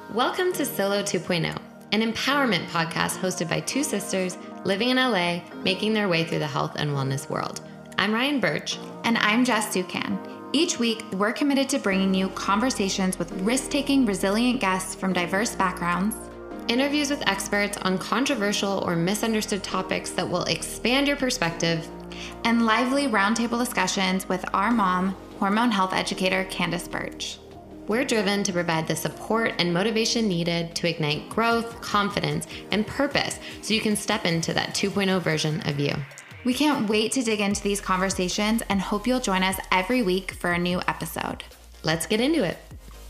Welcome to Solo 2.0, an empowerment podcast hosted by two sisters living in LA, making their way through the health and wellness world. I'm Ryan Birch. And I'm Jess Sukan. Each week, we're committed to bringing you conversations with risk-taking, resilient guests from diverse backgrounds, Interviews with experts on controversial or misunderstood topics that will expand your perspective, and lively roundtable discussions with our mom, hormone health educator Candace Birch. We're driven to provide the support and motivation needed to ignite growth, confidence, and purpose so you can step into that 2.0 version of you. We can't wait to dig into these conversations and hope you'll join us every week for a new episode. Let's get into it.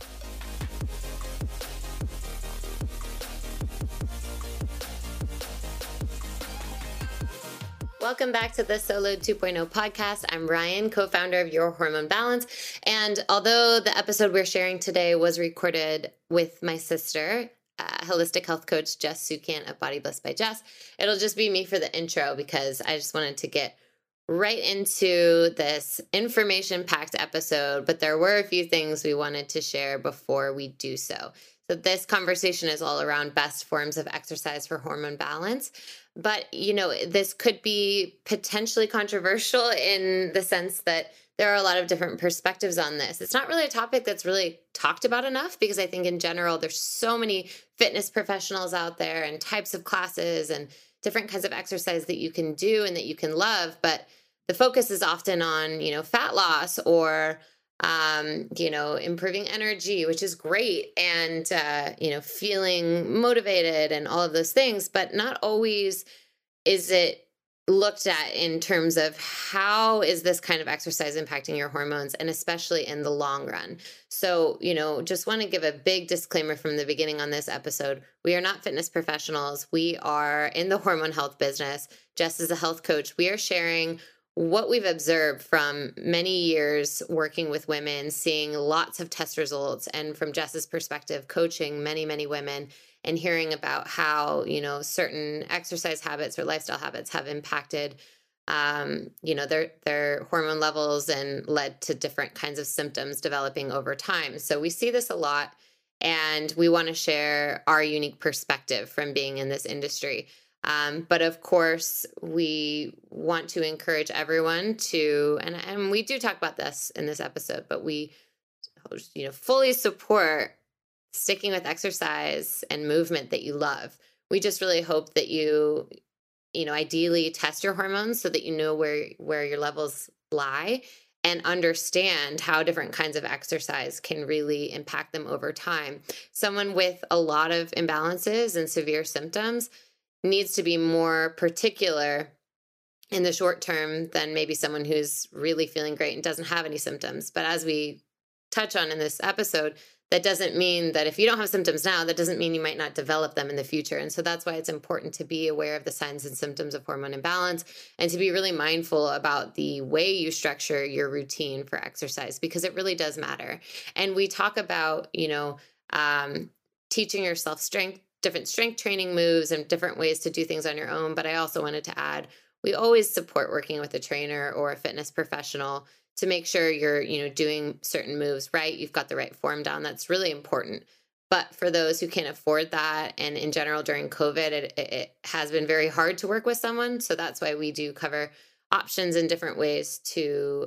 Welcome back to the Solo 2.0 podcast. I'm Ryan, co-founder of Your Hormone Balance. And although the episode we're sharing today was recorded with my sister, holistic health coach Jess Sukan of Body Bliss by Jess, it'll just be me for the intro because I just wanted to get right into this information-packed episode. But there were a few things we wanted to share before we do so. So this conversation is all around best forms of exercise for hormone balance. But, you know, this could be potentially controversial in the sense that there are a lot of different perspectives on this. It's not really a topic that's really talked about enough because I think in general, there's so many fitness professionals out there and types of classes and different kinds of exercise that you can do and that you can love. But the focus is often on, fat loss or improving energy, which is great. And, feeling motivated and all of those things, but not always is it looked at in terms of how is this kind of exercise impacting your hormones, and especially in the long run. So, just want to give a big disclaimer from the beginning on this episode. We are not fitness professionals. We are in the hormone health business. Jess is a health coach. We are sharing what we've observed from many years working with women, seeing lots of test results, and from Jess's perspective, coaching many, many women and hearing about how, certain exercise habits or lifestyle habits have impacted, their hormone levels and led to different kinds of symptoms developing over time. So we see this a lot, and we want to share our unique perspective from being in this industry. But of course, we want to encourage everyone to, and we do talk about this in this episode, but we, fully support sticking with exercise and movement that you love. We just really hope that you ideally test your hormones so that you know where your levels lie and understand how different kinds of exercise can really impact them over time. Someone with a lot of imbalances and severe symptoms needs to be more particular in the short term than maybe someone who's really feeling great and doesn't have any symptoms. But as we touch on in this episode, that doesn't mean that if you don't have symptoms now, that doesn't mean you might not develop them in the future. And so that's why it's important to be aware of the signs and symptoms of hormone imbalance and to be really mindful about the way you structure your routine for exercise, because it really does matter. And we talk about, teaching yourself different strength training moves and different ways to do things on your own. But I also wanted to add, we always support working with a trainer or a fitness professional to make sure you're, doing certain moves right. You've got the right form down. That's really important. But for those who can't afford that, and in general during COVID, it has been very hard to work with someone. So that's why we do cover options in different ways to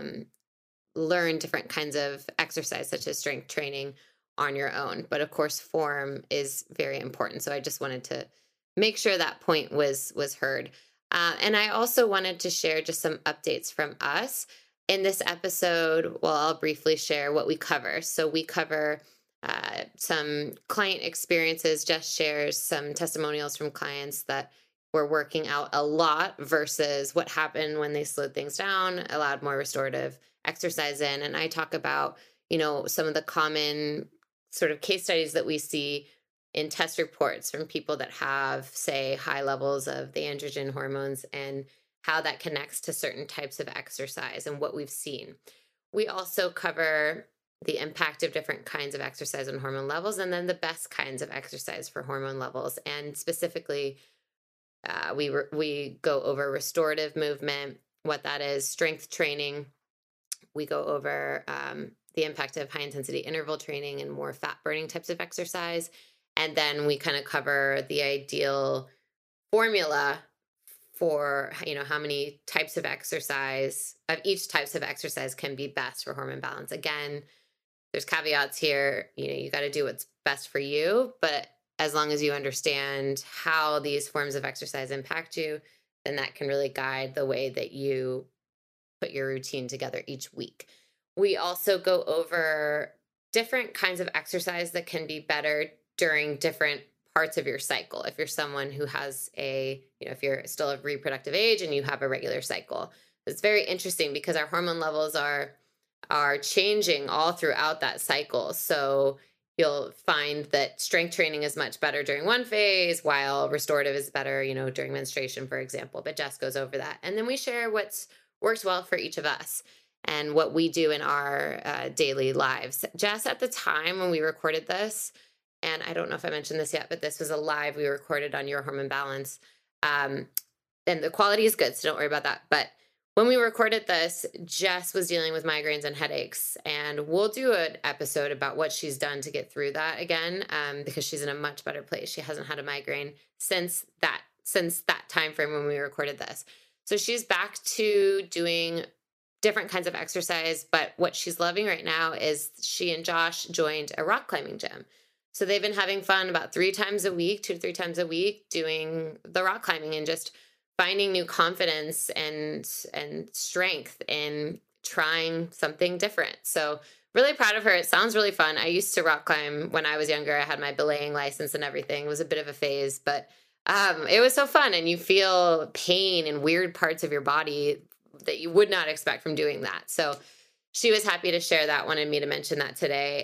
learn different kinds of exercise, such as strength training on your own. But of course, form is very important. So I just wanted to make sure that point was heard. And I also wanted to share just some updates from us. In this episode, I'll briefly share what we cover. So we cover some client experiences. Jess shares some testimonials from clients that were working out a lot versus what happened when they slowed things down, allowed more restorative exercise in. And I talk about, some of the common sort of case studies that we see in test reports from people that have, say, high levels of the androgen hormones and how that connects to certain types of exercise and what we've seen. We also cover the impact of different kinds of exercise on hormone levels, and then the best kinds of exercise for hormone levels. And specifically, we go over restorative movement, what that is, strength training. We go over the impact of high intensity interval training and more fat burning types of exercise. And then we kind of cover the ideal formula for, how many types of exercise, of each types of exercise can be best for hormone balance. Again, there's caveats here. You got to do what's best for you, but as long as you understand how these forms of exercise impact you, then that can really guide the way that you put your routine together each week. We also go over different kinds of exercise that can be better during different parts of your cycle. If you're someone who has if you're still of reproductive age and you have a regular cycle, it's very interesting because our hormone levels are changing all throughout that cycle. So you'll find that strength training is much better during one phase, while restorative is better, during menstruation, for example. But Jess goes over that. And then we share what's works well for each of us and what we do in our daily lives. Jess, at the time when we recorded this, and I don't know if I mentioned this yet, but this was a live we recorded on Your Hormone Balance. And the quality is good, so don't worry about that. But when we recorded this, Jess was dealing with migraines and headaches, and we'll do an episode about what she's done to get through that again, because she's in a much better place. She hasn't had a migraine since that time frame when we recorded this. So she's back to doing different kinds of exercise, but what she's loving right now is she and Josh joined a rock climbing gym. So they've been having fun about 2 to 3 times a week, doing the rock climbing and just finding new confidence and strength in trying something different. So really proud of her. It sounds really fun. I used to rock climb when I was younger. I had my belaying license and everything. It was a bit of a phase, but it was so fun. And you feel pain in weird parts of your body that you would not expect from doing that. So she was happy to share that, wanted me to mention that today.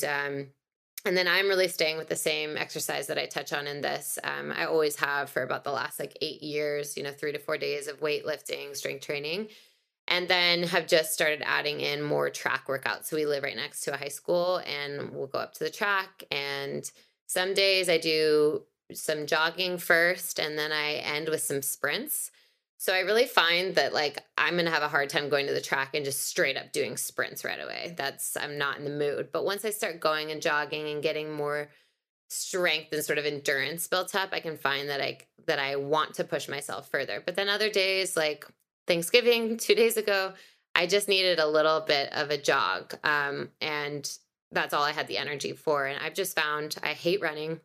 And then I'm really staying with the same exercise that I touch on in this. I always have for about the last 8 years, 3 to 4 days of weightlifting, strength training, and then have just started adding in more track workouts. So we live right next to a high school and we'll go up to the track. And some days I do some jogging first and then I end with some sprints. So I really find that I'm going to have a hard time going to the track and just straight up doing sprints right away. I'm not in the mood. But once I start going and jogging and getting more strength and sort of endurance built up, I can find that I want to push myself further. But then other days, like Thanksgiving 2 days ago, I just needed a little bit of a jog. And that's all I had the energy for. And I've just found I hate running.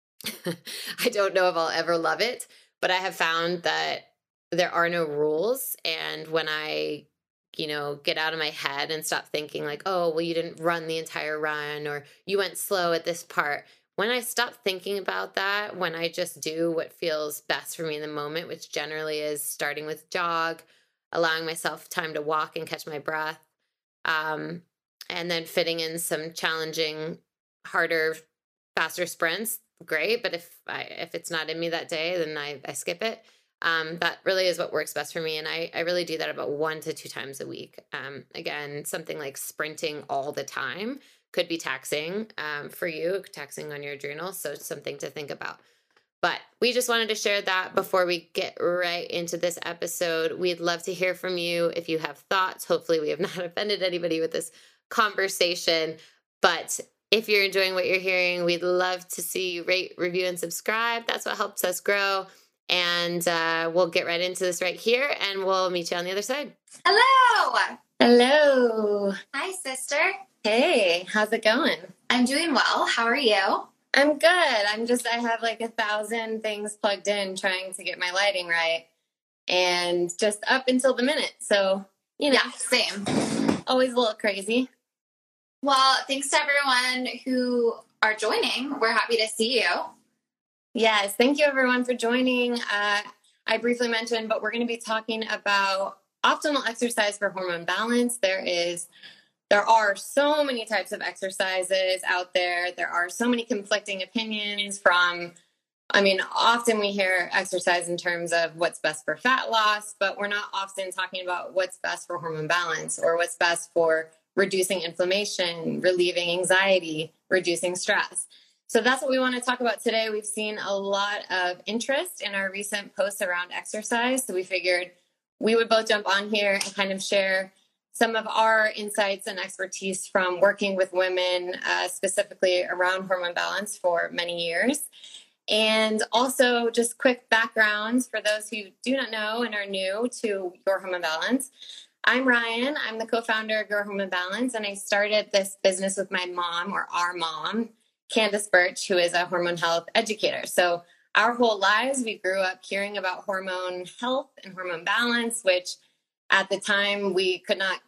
I don't know if I'll ever love it, but I have found that there are no rules. And when I, get out of my head and stop thinking oh, well, you didn't run the entire run or you went slow at this part. When I stop thinking about that, when I just do what feels best for me in the moment, which generally is starting with jog, allowing myself time to walk and catch my breath, and then fitting in some challenging, harder, faster sprints, great. But if it's not in me that day, then I skip it. That really is what works best for me. And I really do that about 1 to 2 times a week. Again, something like sprinting all the time could be taxing for you, taxing on your adrenals. So it's something to think about. But we just wanted to share that before we get right into this episode. We'd love to hear from you if you have thoughts. Hopefully we have not offended anybody with this conversation. But if you're enjoying what you're hearing, we'd love to see you rate, review, and subscribe. That's what helps us grow. And we'll get right into this right here, and we'll meet you on the other side. Hello. Hello. Hi, sister. Hey, how's it going? I'm doing well. How are you? I'm good. I have 1,000 things plugged in trying to get my lighting right, and just up until the minute. So, Yeah, same. Always a little crazy. Well, thanks to everyone who are joining. We're happy to see you. Yes, thank you everyone for joining. I briefly mentioned, but we're going to be talking about optimal exercise for hormone balance. There are so many types of exercises out there. There are so many conflicting opinions often we hear exercise in terms of what's best for fat loss, but we're not often talking about what's best for hormone balance or what's best for reducing inflammation, relieving anxiety, reducing stress. So that's what we want to talk about today. We've seen a lot of interest in our recent posts around exercise. So we figured we would both jump on here and kind of share some of our insights and expertise from working with women, specifically around hormone balance for many years. And also just quick backgrounds for those who do not know and are new to Your Hormone Balance. I'm Ryan. I'm the co-founder of Your Hormone Balance, and I started this business with my mom, or our mom, Candace Birch, who is a hormone health educator. So our whole lives, we grew up hearing about hormone health and hormone balance, which at the time we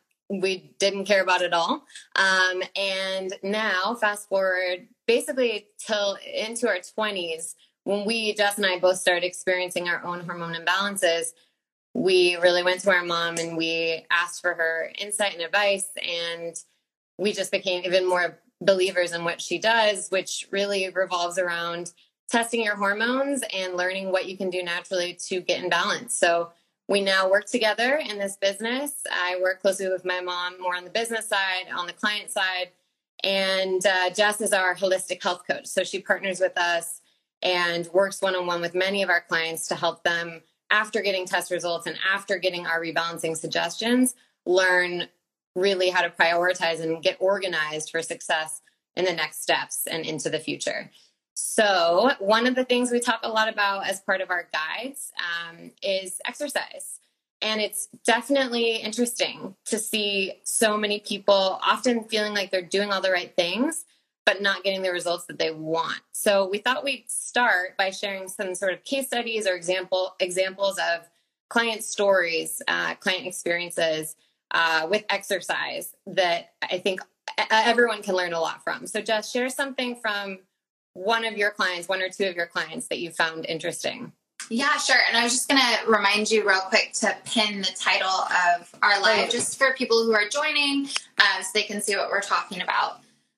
didn't care about at all. And now, fast forward basically till into our 20s, when Jess and I both started experiencing our own hormone imbalances, we really went to our mom and we asked for her insight and advice. And we just became even more believers in what she does, which really revolves around testing your hormones and learning what you can do naturally to get in balance. So we now work together in this business. I work closely with my mom more on the business side, on the client side. And Jess is our holistic health coach. So she partners with us and works one-on-one with many of our clients to help them, after getting test results and after getting our rebalancing suggestions, learn really how to prioritize and get organized for success in the next steps and into the future. So one of the things we talk a lot about as part of our guides is exercise. And it's definitely interesting to see so many people often feeling like they're doing all the right things, but not getting the results that they want. So we thought we'd start by sharing some sort of case studies or examples of client stories, client experiences with exercise that I think everyone can learn a lot from. So Jess, share something from one of your clients, one or two of your clients that you found interesting. Yeah, sure. And I was just going to remind you real quick to pin the title of our live just for people who are joining so they can see what we're talking about.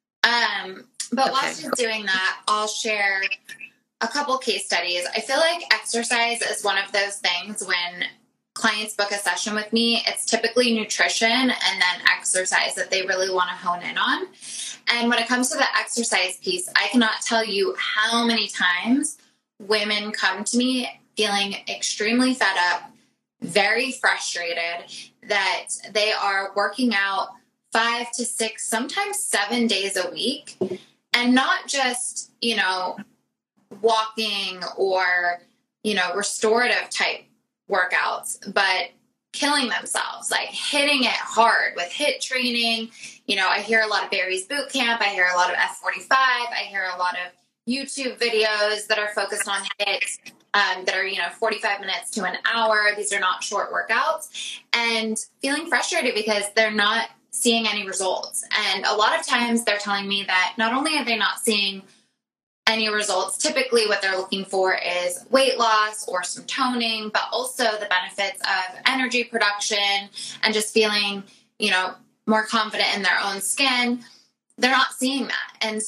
But while she's doing that, I'll share a couple case studies. I feel like exercise is one of those things when clients book a session with me, it's typically nutrition and then exercise that they really want to hone in on. And when it comes to the exercise piece, I cannot tell you how many times women come to me feeling extremely fed up, very frustrated that they are working out 5 to 6, sometimes 7 days a week, and not just, walking or, restorative type workouts, but killing themselves, like hitting it hard with HIIT training. I hear a lot of Barry's Boot Camp. I hear a lot of F45. I hear a lot of YouTube videos that are focused on HIIT that are, 45 minutes to an hour. These are not short workouts, and feeling frustrated because they're not seeing any results. And a lot of times they're telling me that not only are they not seeing any results, typically what they're looking for is weight loss or some toning, but also the benefits of energy production and just feeling, more confident in their own skin. They're not seeing that. And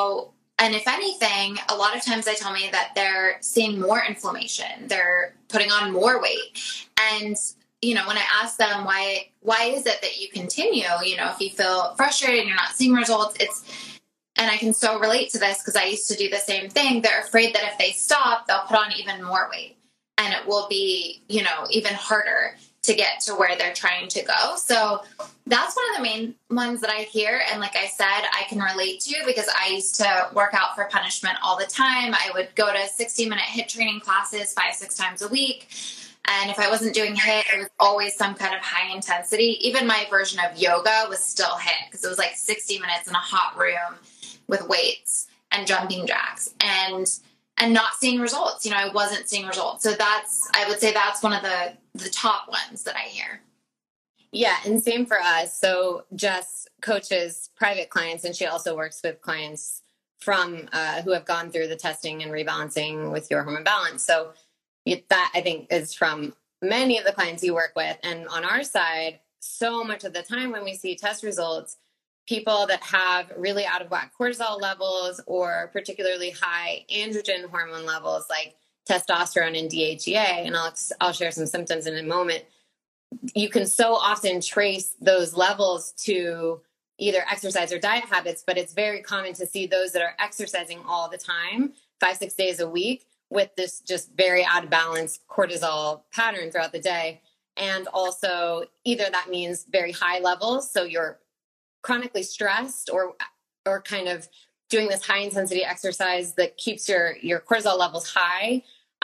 if anything, a lot of times they tell me that they're seeing more inflammation. They're putting on more weight. And, when I ask them, why is it that you continue, if you feel frustrated and you're not seeing results, and I can so relate to this because I used to do the same thing. They're afraid that if they stop, they'll put on even more weight and it will be, even harder to get to where they're trying to go. So that's one of the main ones that I hear. And like I said, I can relate to because I used to work out for punishment all the time. I would go to 60-minute HIIT training classes 5-6 times a week. And if I wasn't doing HIIT, it was always some kind of high intensity. Even my version of yoga was still HIIT because it was like 60 minutes in a hot room with weights and jumping jacks and not seeing results. I wasn't seeing results. So I would say that's one of the top ones that I hear. Yeah. And same for us. So Jess coaches private clients, and she also works with clients from who have gone through the testing and rebalancing with Your Hormone Balance. So that I think is from many of the clients you work with. And on our side, so much of the time when we see test results, people that have really out of whack cortisol levels or particularly high androgen hormone levels like testosterone and DHEA, and I'll share some symptoms in a moment. You can so often trace those levels to either exercise or diet habits, but it's very common to see those that are exercising all the time, 5-6 days a week, with this just very out of balance cortisol pattern throughout the day. And also either that means very high levels, so you're chronically stressed, or kind of doing this high intensity exercise that keeps your cortisol levels high,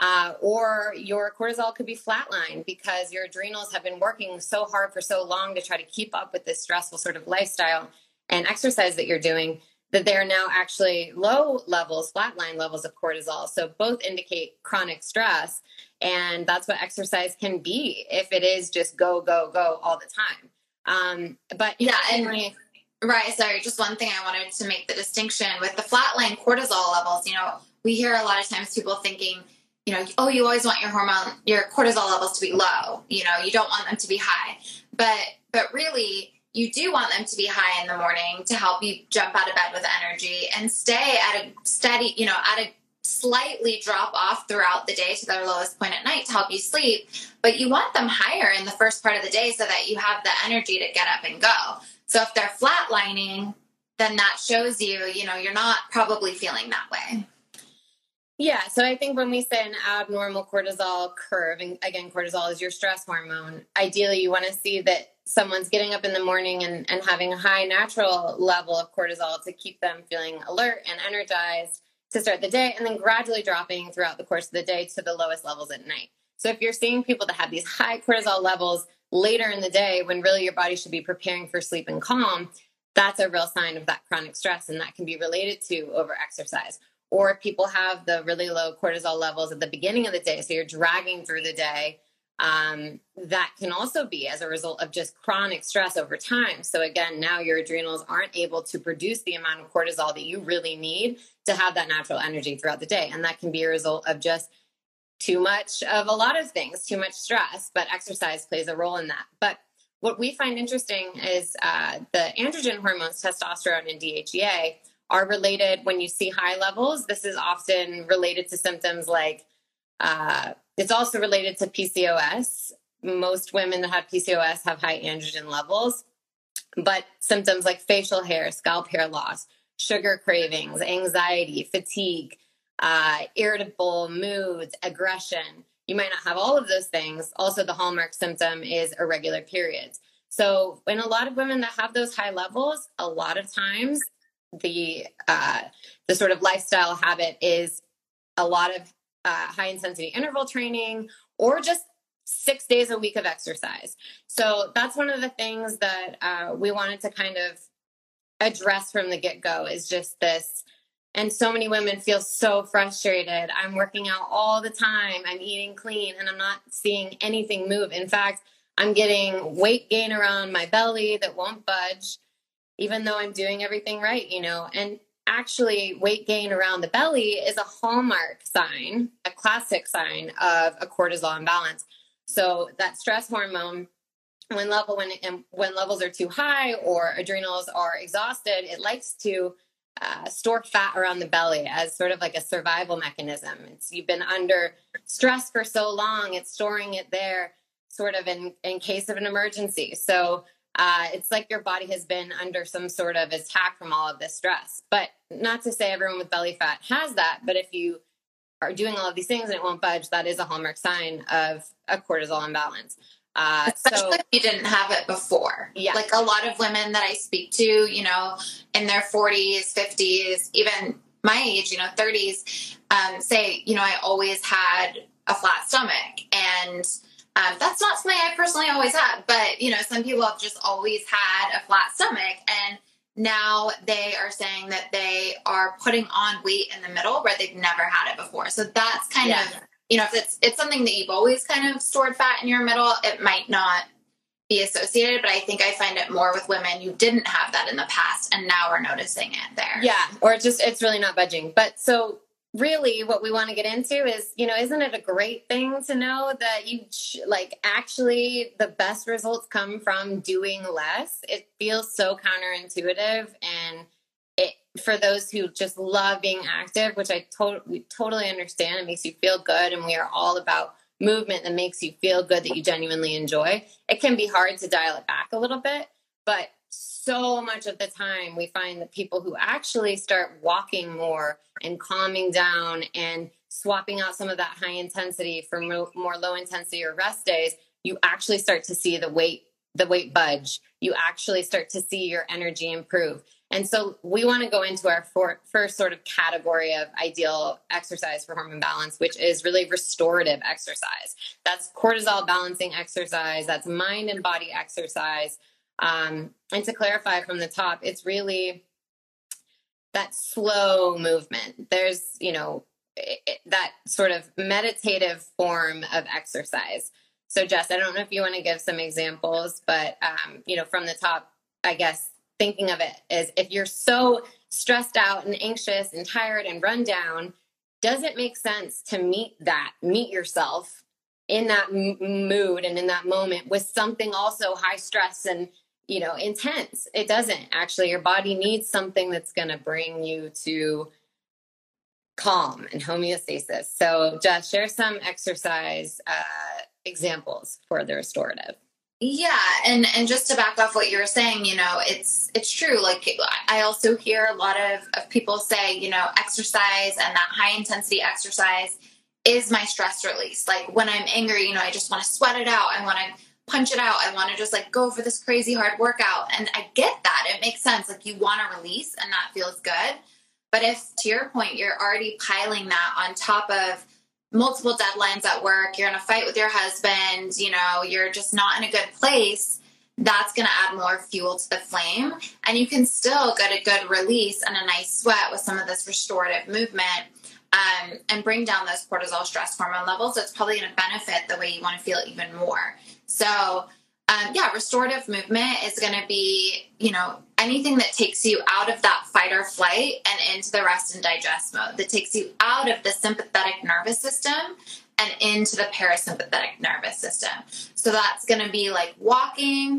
or your cortisol could be flatlined because your adrenals have been working so hard for so long to try to keep up with this stressful sort of lifestyle and exercise that you're doing, that they're now actually low levels, flatline levels of cortisol. So both indicate chronic stress. And that's what exercise can be if it is just go, go, go all the time. But yeah, and right. Sorry, just one thing I wanted to make the distinction with the flatline cortisol levels. We hear a lot of times people thinking, oh, you always want your cortisol levels to be low. You don't want them to be high, but really you do want them to be high in the morning to help you jump out of bed with energy and stay at a steady, at a slightly drop off throughout the day to their lowest point at night to help you sleep. But you want them higher in the first part of the day so that you have the energy to get up and go. So if they're flatlining, then that shows you're not probably feeling that way. Yeah. So I think when we say an abnormal cortisol curve, and again, cortisol is your stress hormone, ideally you want to see that someone's getting up in the morning and having a high natural level of cortisol to keep them feeling alert and energized to start the day, and then gradually dropping throughout the course of the day to the lowest levels at night. So if you're seeing people that have these high cortisol levels later in the day when really your body should be preparing for sleep and calm, that's a real sign of that chronic stress, and that can be related to over exercise. Or people have the really low cortisol levels at the beginning of the day, so you're dragging through the day. That can also be as a result of just chronic stress over time. So again, now your adrenals aren't able to produce the amount of cortisol that you really need to have that natural energy throughout the day. And that can be a result of just too much of a lot of things, too much stress, but exercise plays a role in that. But what we find interesting is the androgen hormones, testosterone and DHEA, are related. When you see high levels, this is often related to symptoms like, it's also related to PCOS. Most women that have PCOS have high androgen levels, but symptoms like facial hair, scalp hair loss, sugar cravings, anxiety, fatigue, irritable moods, aggression. You might not have all of those things. Also, the hallmark symptom is irregular periods. So in a lot of women that have those high levels, a lot of times the sort of lifestyle habit is a lot of high intensity interval training, or just 6 days a week of exercise. So that's one of the things that we wanted to kind of address from the get-go, is just this. And so many women feel so frustrated. I'm working out all the time. I'm eating clean, and I'm not seeing anything move. In fact, I'm getting weight gain around my belly that won't budge, even though I'm doing everything right, and actually weight gain around the belly is a hallmark sign, a classic sign of a cortisol imbalance. So that stress hormone, when levels are too high or adrenals are exhausted, it likes to store fat around the belly as sort of like a survival mechanism. You've been under stress for so long, it's storing it there sort of in case of an emergency. So it's like your body has been under some sort of attack from all of this stress. But not to say everyone with belly fat has that, but if you are doing all of these things and it won't budge, that is a hallmark sign of a cortisol imbalance. Especially if you didn't have it before. Yeah. Like a lot of women that I speak to, in their 40s, 50s, even my age, 30s, say, I always had a flat stomach. And that's not something I personally always had, but, some people have just always had a flat stomach, and now they are saying that they are putting on weight in the middle where they've never had it before. So that's kind of, if it's something that you've always kind of stored fat in your middle, it might not be associated, but I think I find it more with women who didn't have that in the past and now are noticing it there. Yeah. Or it's really not budging. But so really what we want to get into is, isn't it a great thing to know that actually the best results come from doing less? It feels so counterintuitive, and for those who just love being active, which we totally understand, it makes you feel good, and we are all about movement that makes you feel good, that you genuinely enjoy. It can be hard to dial it back a little bit, but so much of the time we find that people who actually start walking more and calming down and swapping out some of that high intensity for more low intensity or rest days you actually start to see the weight budge. You actually start to see your energy improve. And so we want to go into our first sort of category of ideal exercise for hormone balance, which is really restorative exercise. That's cortisol balancing exercise. That's mind and body exercise. And to clarify from the top, it's really that slow movement. There's, that sort of meditative form of exercise. So Jess, I don't know if you want to give some examples, but, from the top, I guess, thinking of it as if you're so stressed out and anxious and tired and run down, does it make sense to meet yourself in that mood and in that moment with something also high stress and, intense? It doesn't. Actually, your body needs something that's going to bring you to calm and homeostasis. So Jess, share some exercise examples for the restorative. Yeah. And just to back off what you were saying, it's true. Like I also hear a lot of people say, exercise and that high intensity exercise is my stress release. Like when I'm angry, I just want to sweat it out. I want to punch it out. I want to just like go for this crazy hard workout. And I get that. It makes sense. Like you want to release and that feels good. But if to your point, you're already piling that on top of multiple deadlines at work, you're in a fight with your husband, you're just not in a good place, that's going to add more fuel to the flame. And you can still get a good release and a nice sweat with some of this restorative movement and bring down those cortisol stress hormone levels. So it's probably going to benefit the way you want to feel even more. So restorative movement is going to be, anything that takes you out of that fight or flight and into the rest and digest mode, that takes you out of the sympathetic nervous system and into the parasympathetic nervous system. So that's going to be like walking,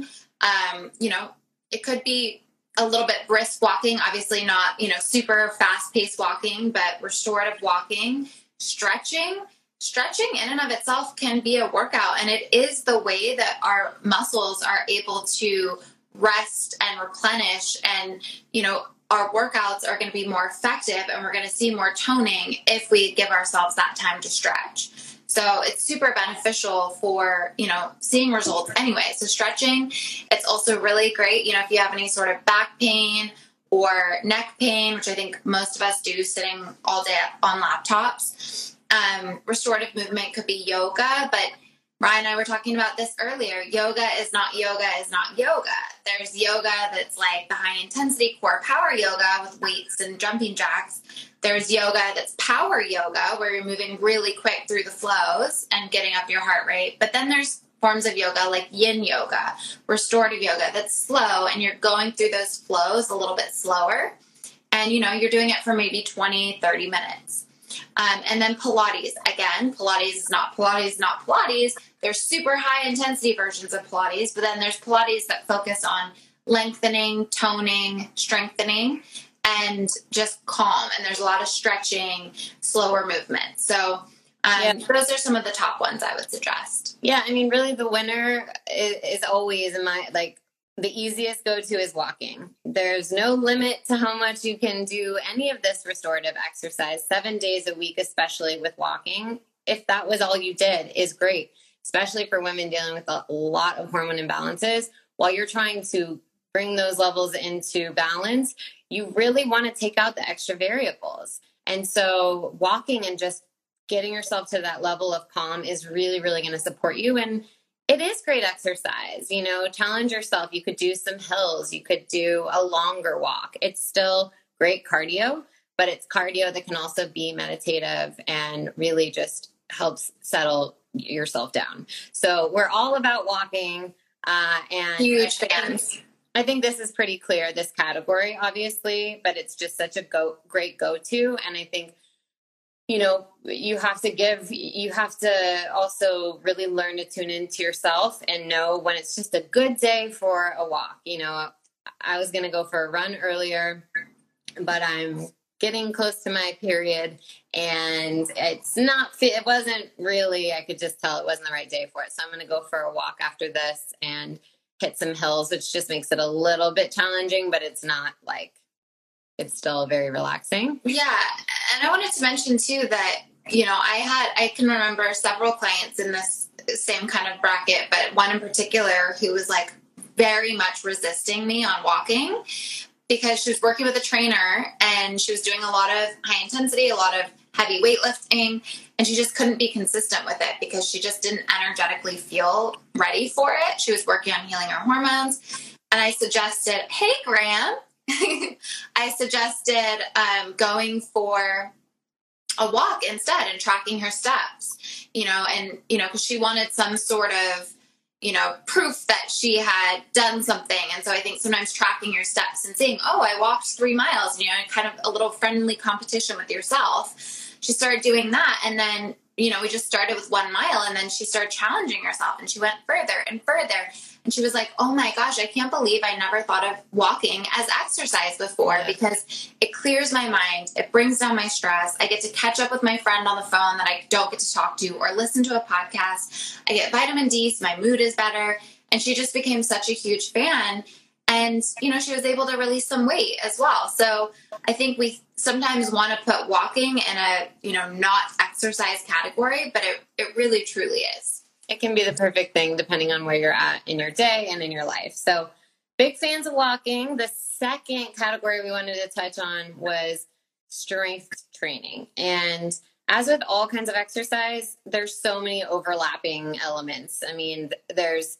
it could be a little bit brisk walking, obviously not, super fast paced walking, but restorative walking, stretching. Stretching in and of itself can be a workout, and it is the way that our muscles are able to rest and replenish. And, our workouts are going to be more effective and we're going to see more toning if we give ourselves that time to stretch. So it's super beneficial for, seeing results anyway. So stretching, it's also really great, if you have any sort of back pain or neck pain, which I think most of us do sitting all day on laptops. Restorative movement could be yoga, but Ryan and I were talking about this earlier. Yoga is not yoga. There's yoga that's like the high intensity core power yoga with weights and jumping jacks. There's yoga that's power yoga where you're moving really quick through the flows and getting up your heart rate. But then there's forms of yoga like yin yoga, restorative yoga that's slow and you're going through those flows a little bit slower. And, you're doing it for maybe 20, 30 minutes. And then Pilates. Again, Pilates is not Pilates. There's super high intensity versions of Pilates, but then there's Pilates that focus on lengthening, toning, strengthening, and just calm. And there's a lot of stretching, slower movement. So those are some of the top ones I would suggest. Yeah, I mean, really the winner is always the easiest go-to is walking. There's no limit to how much you can do any of this restorative exercise 7 days a week, especially with walking. If that was all you did, is great, especially for women dealing with a lot of hormone imbalances. While you're trying to bring those levels into balance, you really want to take out the extra variables. And so walking and just getting yourself to that level of calm is really, really going to support you. And it is great exercise, challenge yourself. You could do some hills. You could do a longer walk. It's still great cardio, but it's cardio that can also be meditative and really just helps settle yourself down. So we're all about walking. And huge fans. I think this is pretty clear, this category, obviously, but it's just such a great go-to. And I think, you have to also really learn to tune into yourself and know when it's just a good day for a walk. I was going to go for a run earlier, but I'm getting close to my period and it wasn't really, I could just tell it wasn't the right day for it. So I'm going to go for a walk after this and hit some hills, which just makes it a little bit challenging, but it's not it's still very relaxing. Yeah. And I wanted to mention too that, I can remember several clients in this same kind of bracket, but one in particular who was like very much resisting me on walking because she was working with a trainer and she was doing a lot of high intensity, a lot of heavy weightlifting, and she just couldn't be consistent with it because she just didn't energetically feel ready for it. She was working on healing her hormones. And I suggested, hey, Graham, I suggested going for a walk instead and tracking her steps, because she wanted some sort of, proof that she had done something. And so I think sometimes tracking your steps and saying, oh, I walked 3 miles, kind of a little friendly competition with yourself. She started doing that. And then, we just started with 1 mile and then she started challenging herself and she went further and further. And she was like, oh my gosh, I can't believe I never thought of walking as exercise before because it clears my mind. It brings down my stress. I get to catch up with my friend on the phone that I don't get to talk to or listen to a podcast. I get vitamin D, so my mood is better. And she just became such a huge fan. And, she was able to release some weight as well. So I think we sometimes want to put walking in a, not exercise category, but it really, truly is. It can be the perfect thing depending on where you're at in your day and in your life. So big fans of walking. The second category we wanted to touch on was strength training. And as with all kinds of exercise, there's so many overlapping elements. I mean, there's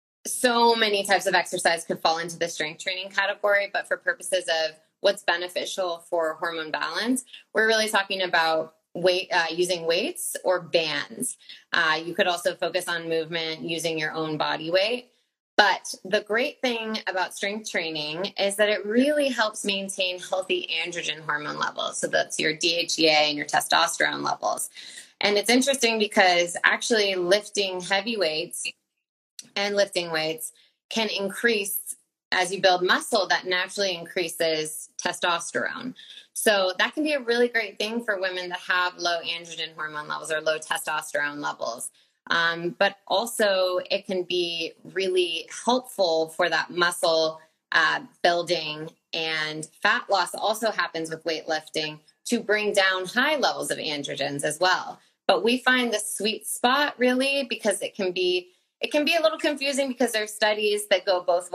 so many types of exercise could fall into the strength training category, but for purposes of what's beneficial for hormone balance, we're really talking about using weights or bands. You could also focus on movement using your own body weight. But the great thing about strength training is that it really helps maintain healthy androgen hormone levels. So that's your DHEA and your testosterone levels. And it's interesting because actually lifting heavy weights and lifting weights can increase, as you build muscle, that naturally increases testosterone. So that can be a really great thing for women that have low androgen hormone levels or low testosterone levels. But also it can be really helpful for that muscle building, and fat loss also happens with weightlifting to bring down high levels of androgens as well. But we find the sweet spot really because it can be a little confusing because there's studies that go both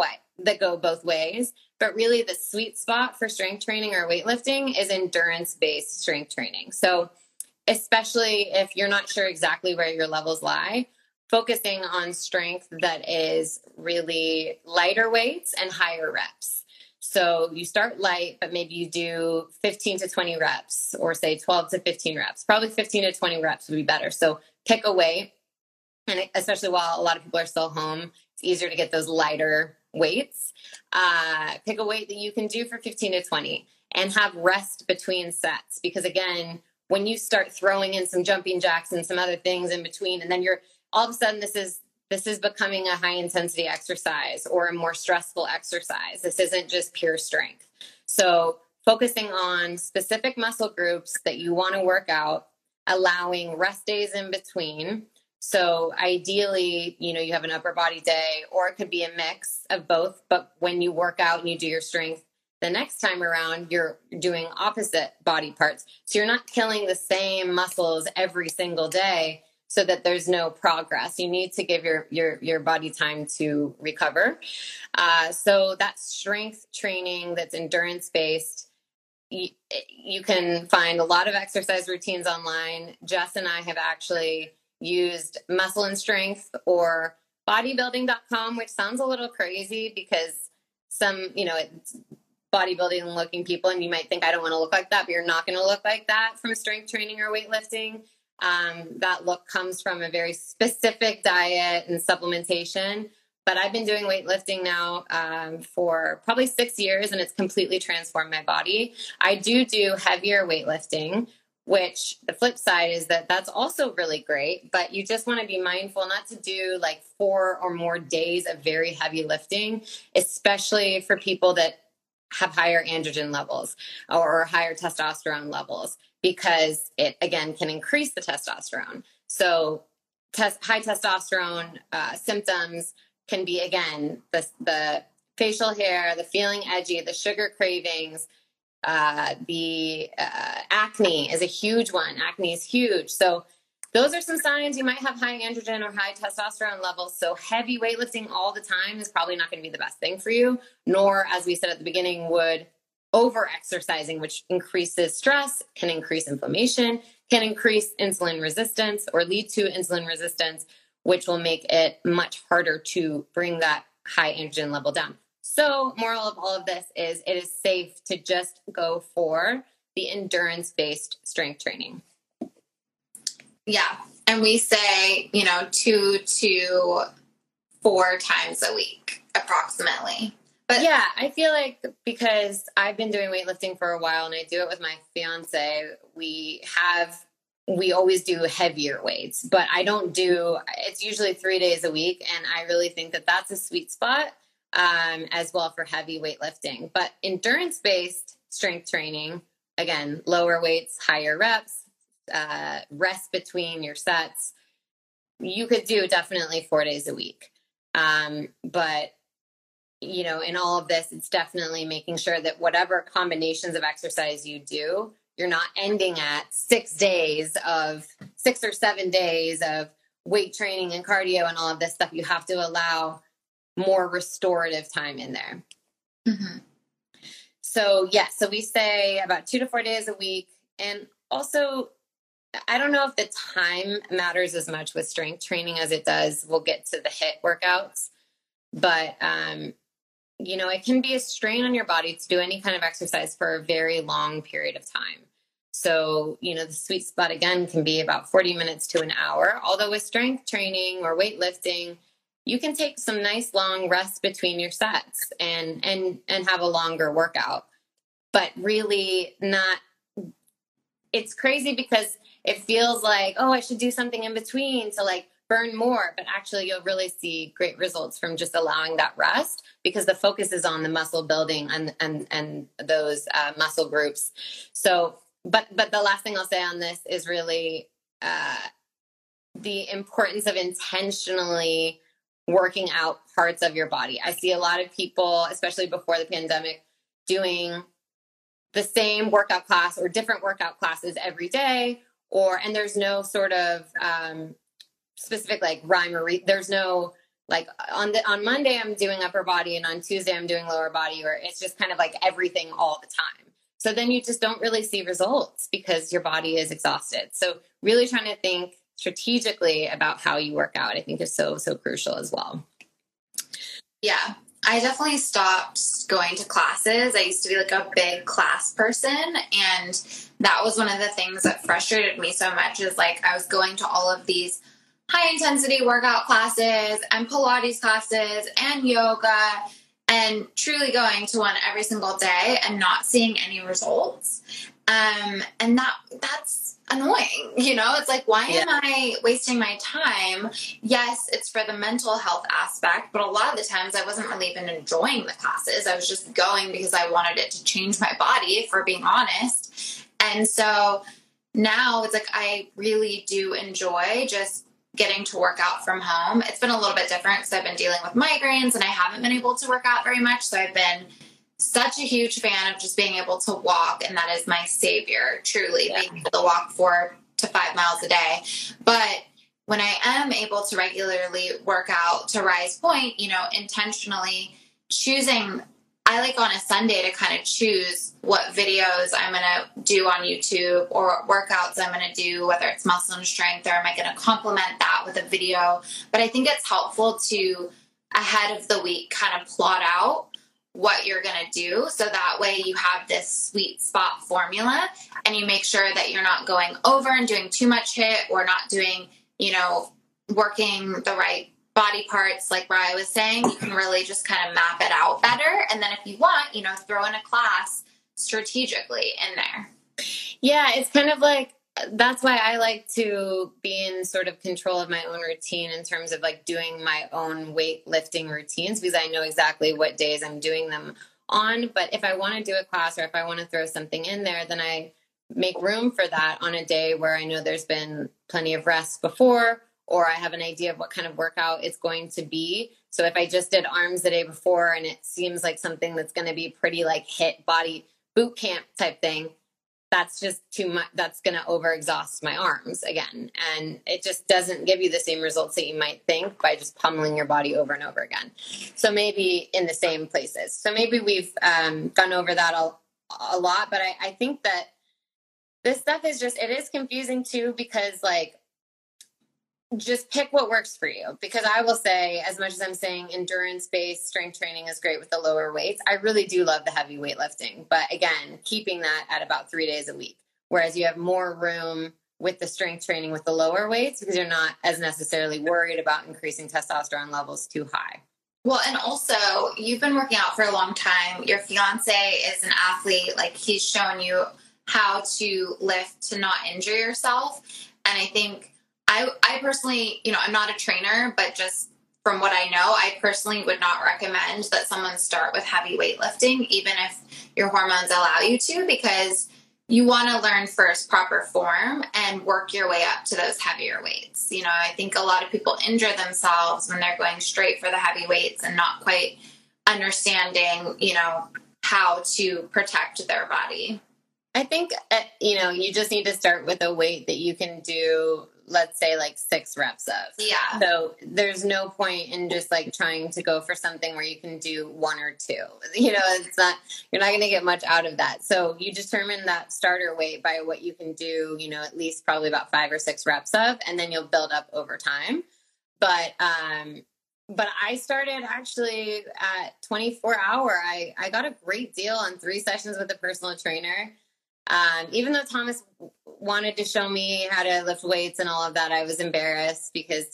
ways, but really the sweet spot for strength training or weightlifting is endurance-based strength training. So especially if you're not sure exactly where your levels lie, focusing on strength that is really lighter weights and higher reps. So you start light, but maybe you do 15 to 20 reps or say 12 to 15 reps. Probably 15 to 20 reps would be better. So pick a weight. And especially while a lot of people are still home, it's easier to get those lighter weights. Pick a weight that you can do for 15 to 20 and have rest between sets. Because again, when you start throwing in some jumping jacks and some other things in between, and then you're all of a sudden this is becoming a high intensity exercise or a more stressful exercise. This isn't just pure strength. So focusing on specific muscle groups that you want to work out, allowing rest days in between. So ideally, you have an upper body day, or it could be a mix of both. But when you work out and you do your strength the next time around, you're doing opposite body parts. So you're not killing the same muscles every single day so that there's no progress. You need to give your body time to recover. So that strength training that's endurance-based, you can find a lot of exercise routines online. Jess and I have actually used Muscle and Strength or bodybuilding.com, which sounds a little crazy because it's bodybuilding looking people and you might think I don't want to look like that, but you're not going to look like that from strength training or weightlifting. That look comes from a very specific diet and supplementation. But I've been doing weightlifting now for probably 6 years, and it's completely transformed my body. I do heavier weightlifting, which the flip side is that that's also really great, but you just want to be mindful not to do like 4 or more days of very heavy lifting, especially for people that have higher androgen levels or higher testosterone levels, because it, again, can increase the testosterone. So high testosterone symptoms can be, again, the facial hair, the feeling edgy, the sugar cravings, the acne is a huge one. Acne is huge. So those are some signs you might have high androgen or high testosterone levels. So heavy weightlifting all the time is probably not going to be the best thing for you, nor, as we said at the beginning, would over exercising, which increases stress, can increase inflammation, can increase insulin resistance or lead to insulin resistance, which will make it much harder to bring that high androgen level down. So moral of all of this is it is safe to just go for the endurance-based strength training. Yeah. And we say, 2 to 4 times a week, approximately. But yeah, I feel like because I've been doing weightlifting for a while and I do it with my fiance, we always do heavier weights, but it's usually 3 days a week. And I really think that that's a sweet spot as well for heavy weightlifting. But endurance-based strength training, again, lower weights, higher reps, rest between your sets, you could do definitely 4 days a week. But in all of this, it's definitely making sure that whatever combinations of exercise you do, you're not ending at 6 or 7 days of weight training and cardio and all of this stuff. You have to allow more restorative time in there. Mm-hmm. So we say about 2 to 4 days a week. And also, I don't know if the time matters as much with strength training as it does. We'll get to the HIIT workouts, but it can be a strain on your body to do any kind of exercise for a very long period of time. So, the sweet spot again can be about 40 minutes to an hour. Although with strength training or weightlifting, you can take some nice long rests between your sets and have a longer workout. But really it's crazy because it feels like, oh, I should do something in between to like burn more, but actually you'll really see great results from just allowing that rest because the focus is on the muscle building and those muscle groups. So, but the last thing I'll say on this is really the importance of intentionally working out parts of your body. I see a lot of people, especially before the pandemic, doing the same workout class or different workout classes every day, and there's no sort of specific like rhyme or there's no like on Monday I'm doing upper body and on Tuesday I'm doing lower body, or it's just kind of like everything all the time. So then you just don't really see results because your body is exhausted. So really trying to think strategically about how you work out, I think is so, so crucial as well. Yeah, I definitely stopped going to classes. I used to be like a big class person, and that was one of the things that frustrated me so much is like I was going to all of these high intensity workout classes and Pilates classes and yoga and truly going to one every single day and not seeing any results. And that's annoying, it's like, why am I wasting my time? Yes, it's for the mental health aspect, but a lot of the times I wasn't really even enjoying the classes. I was just going because I wanted it to change my body, if we're being honest. And so now it's like, I really do enjoy just getting to work out from home. It's been a little bit different because I've been dealing with migraines and I haven't been able to work out very much. So I've been such a huge fan of just being able to walk, and that is my savior, truly, being able to walk 4 to 5 miles a day. But when I am able to regularly work out, to Rye's point, intentionally choosing, I like on a Sunday to kind of choose what videos I'm going to do on YouTube or workouts I'm going to do, whether it's muscle and strength, or am I going to complement that with a video. But I think it's helpful to, ahead of the week, kind of plot out what you're going to do. So that way you have this sweet spot formula and you make sure that you're not going over and doing too much HIIT or not doing, working the right body parts. Like Rye was saying, you can really just kind of map it out better. And then if you want, throw in a class strategically in there. Yeah. It's kind of like, that's why I like to be in sort of control of my own routine in terms of like doing my own weightlifting routines, because I know exactly what days I'm doing them on. But if I want to do a class or if I want to throw something in there, then I make room for that on a day where I know there's been plenty of rest before, or I have an idea of what kind of workout it's going to be. So if I just did arms the day before and it seems like something that's going to be pretty like HIIT body boot camp type thing, that's just too much. That's going to overexhaust my arms again. And it just doesn't give you the same results that you might think by just pummeling your body over and over again. So maybe in the same places. So maybe we've gone over that a lot, but I think that this stuff is just, it is confusing too, because like, just pick what works for you. Because I will say, as much as I'm saying endurance-based strength training is great with the lower weights, I really do love the heavy weightlifting. But again, keeping that at about 3 days a week, whereas you have more room with the strength training with the lower weights because you're not as necessarily worried about increasing testosterone levels too high. Well, and also you've been working out for a long time. Your fiance is an athlete. Like, he's shown you how to lift to not injure yourself. And I think I personally, I'm not a trainer, but just from what I know, I personally would not recommend that someone start with heavy weightlifting, even if your hormones allow you to, because you want to learn first proper form and work your way up to those heavier weights. I think a lot of people injure themselves when they're going straight for the heavy weights and not quite understanding, how to protect their body. I think, you just need to start with a weight that you can do, let's say like 6 reps of. Yeah. So there's no point in just like trying to go for something where you can do 1 or 2. It's not, you're not going to get much out of that. So you determine that starter weight by what you can do, at least probably about 5 or 6 reps of, and then you'll build up over time. But I started actually at 24 hour. I got a great deal on 3 sessions with a personal trainer. Even though Thomas wanted to show me how to lift weights and all of that, I was embarrassed because,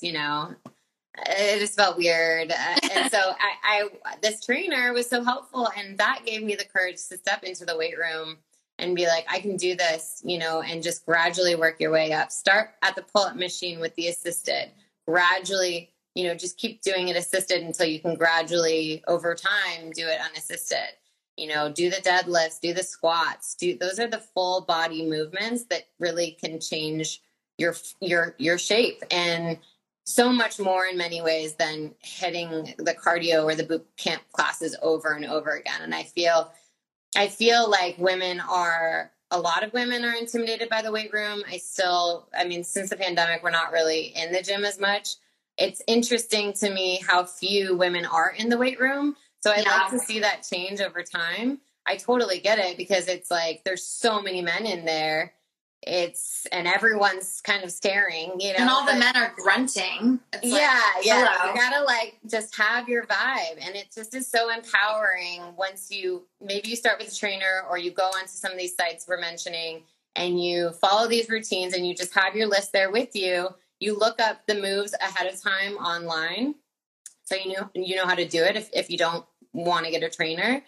it just felt weird. And so this trainer was so helpful, and that gave me the courage to step into the weight room and be like, I can do this, and just gradually work your way up. Start at the pull-up machine with the assisted, gradually, just keep doing it assisted until you can gradually over time do it unassisted. Do the deadlifts, do the squats, those are the full body movements that really can change your shape, and so much more in many ways than hitting the cardio or the boot camp classes over and over again. And I feel like a lot of women are intimidated by the weight room. Since the pandemic, we're not really in the gym as much. It's interesting to me how few women are in the weight room. So I'd like to see that change over time. I totally get it, because it's like there's so many men in there. And everyone's kind of staring, And all the men are grunting. It's You gotta just have your vibe. And it just is so empowering once maybe you start with a trainer, or you go onto some of these sites we're mentioning and you follow these routines and you just have your list there with you. You look up the moves ahead of time online, so you know how to do it if you don't want to get a trainer.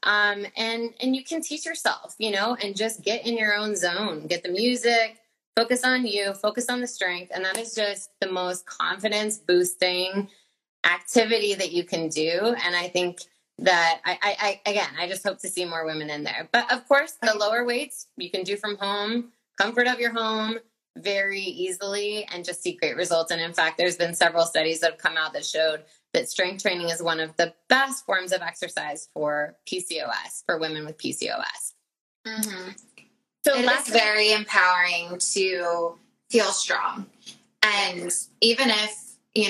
And you can teach yourself, and just get in your own zone, get the music, focus on you, focus on the strength. And that is just the most confidence boosting activity that you can do. And I think that I just hope to see more women in there. But of course, the lower weights you can do from home, comfort of your home, very easily, and just see great results. And in fact, there's been several studies that have come out that showed that strength training is one of the best forms of exercise for PCOS, for women with PCOS. Mm-hmm. So it's very empowering to feel strong. And even if,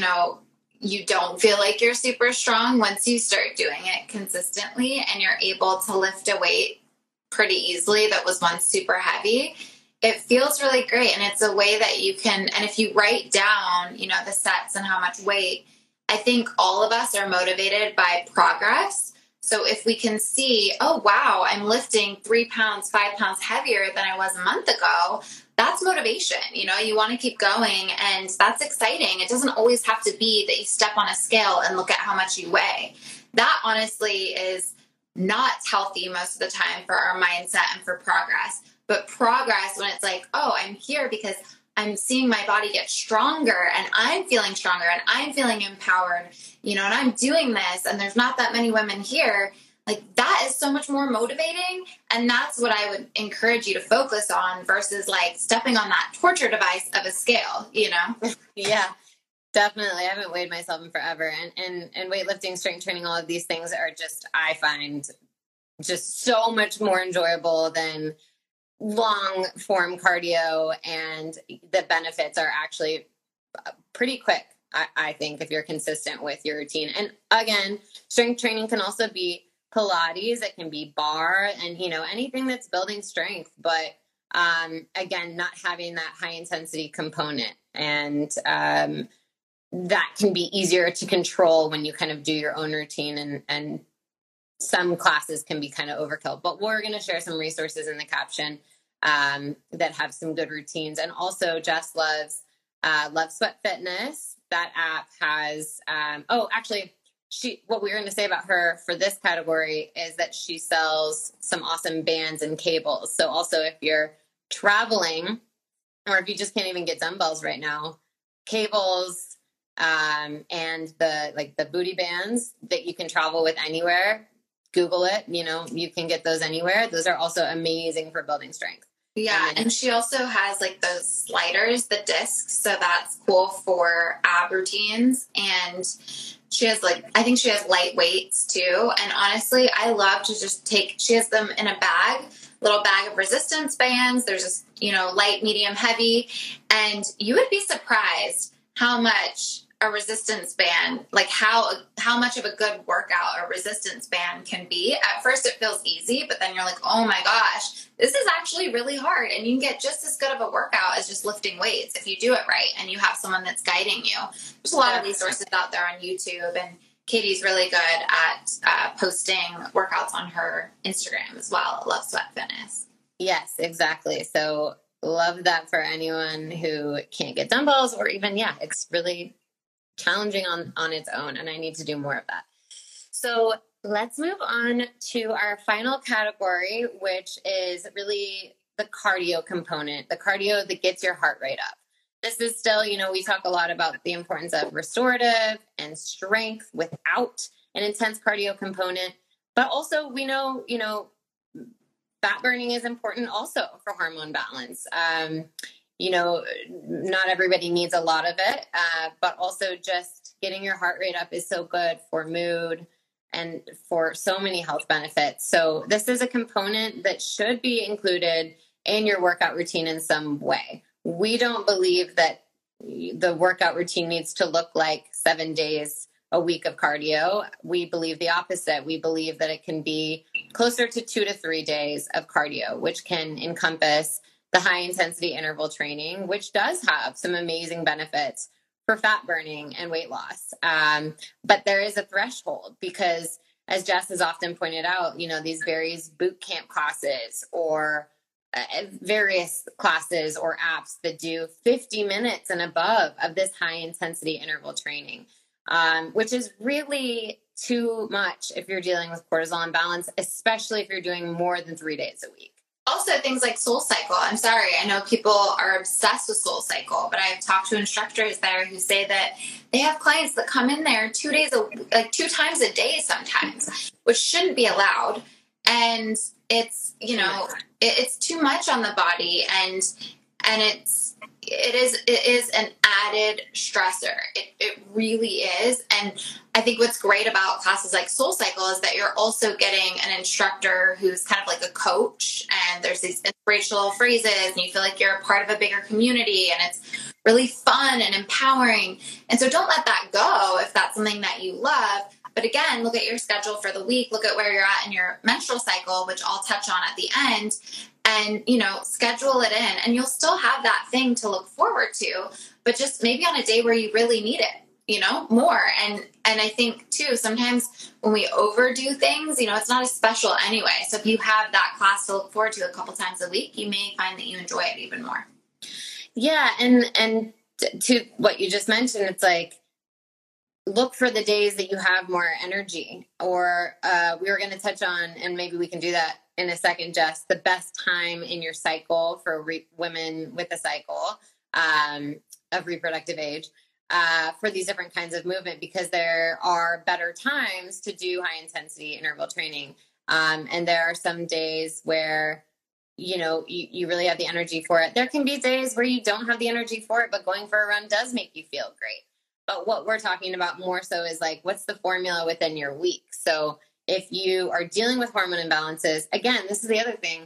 you don't feel like you're super strong, once you start doing it consistently and you're able to lift a weight pretty easily that was once super heavy, it feels really great. And it's a way that you can, and if you write down, the sets and how much weight, I think all of us are motivated by progress. So if we can see, oh, wow, I'm lifting 3 pounds, 5 pounds heavier than I was a month ago, that's motivation. You want to keep going, and that's exciting. It doesn't always have to be that you step on a scale and look at how much you weigh. That honestly is not healthy most of the time for our mindset and for progress. But progress, when it's like, oh, I'm here because I'm seeing my body get stronger, and I'm feeling stronger, and I'm feeling empowered, and I'm doing this, and there's not that many women here. Like, that is so much more motivating. And that's what I would encourage you to focus on versus like stepping on that torture device of a scale, Yeah, definitely. I haven't weighed myself in forever. And weightlifting, strength training, all of these things are just, I find just so much more enjoyable than long form cardio, and the benefits are actually pretty quick, I think, if you're consistent with your routine. And again, strength training can also be Pilates, it can be bar, and anything that's building strength, but again, not having that high intensity component. And that can be easier to control when you kind of do your own routine, and some classes can be kind of overkill. But we're going to share some resources in the caption that have some good routines. And also Jess loves Love Sweat Fitness. That app has what we were going to say about her for this category is that she sells some awesome bands and cables. So also if you're traveling, or if you just can't even get dumbbells right now, cables and the booty bands that you can travel with anywhere, Google it, you can get those anywhere. Those are also amazing for building strength. Yeah, and she also has like those sliders, the discs, so that's cool for ab routines. And she has I think she has light weights too. And honestly, I love to just she has them in a little bag of resistance bands. There's this, light, medium, heavy. And you would be surprised how much a resistance band, how much of a good workout a resistance band can be. At first it feels easy, but then you're like, oh my gosh, this is actually really hard. And you can get just as good of a workout as just lifting weights if you do it right and you have someone that's guiding you. There's a lot of resources out there on YouTube, and Katie's really good at posting workouts on her Instagram as well, Love Sweat Fitness. Yes, exactly. So love that for anyone who can't get dumbbells, or even, it's really challenging on its own, and I need to do more of that. So let's move on to our final category, which is really the cardio component, the cardio that gets your heart rate up. This is still, we talk a lot about the importance of restorative and strength without an intense cardio component, but also we know, fat burning is important also for hormone balance. Not everybody needs a lot of it, but also just getting your heart rate up is so good for mood and for so many health benefits. So this is a component that should be included in your workout routine in some way. We don't believe that the workout routine needs to look like 7 days a week of cardio. We believe the opposite. We believe that it can be closer to 2 to 3 days of cardio, which can encompass the high intensity interval training, which does have some amazing benefits for fat burning and weight loss. But there is a threshold because, as Jess has often pointed out, these various boot camp classes or various classes or apps that do 50 minutes and above of this high intensity interval training, which is really too much if you're dealing with cortisol imbalance, especially if you're doing more than 3 days a week. Also, things like SoulCycle. I'm sorry, I know people are obsessed with SoulCycle, but I've talked to instructors there who say that they have clients that come in there 2 times a day sometimes, which shouldn't be allowed. And it's, it's too much on the body, and it is an added stressor. It really is. And I think what's great about classes like SoulCycle is that you're also getting an instructor who's kind of like a coach, and there's these inspirational phrases, and you feel like you're a part of a bigger community, and it's really fun and empowering. And so don't let that go if that's something that you love. But again, look at your schedule for the week, look at where you're at in your menstrual cycle, which I'll touch on at the end, and, schedule it in, and you'll still have that thing to look forward to, but just maybe on a day where you really need it, more. And I think too, sometimes when we overdo things, it's not as special anyway. So if you have that class to look forward to a couple times a week, you may find that you enjoy it even more. Yeah. And to what you just mentioned, it's like, look for the days that you have more energy, or we were going to touch on, and maybe we can do that in a second, Jess, the best time in your cycle for women with a cycle of reproductive age for these different kinds of movement, because there are better times to do high intensity interval training. And there are some days where, you really have the energy for it. There can be days where you don't have the energy for it, but going for a run does make you feel great. But what we're talking about more so is like, what's the formula within your week? So if you are dealing with hormone imbalances, again, this is the other thing,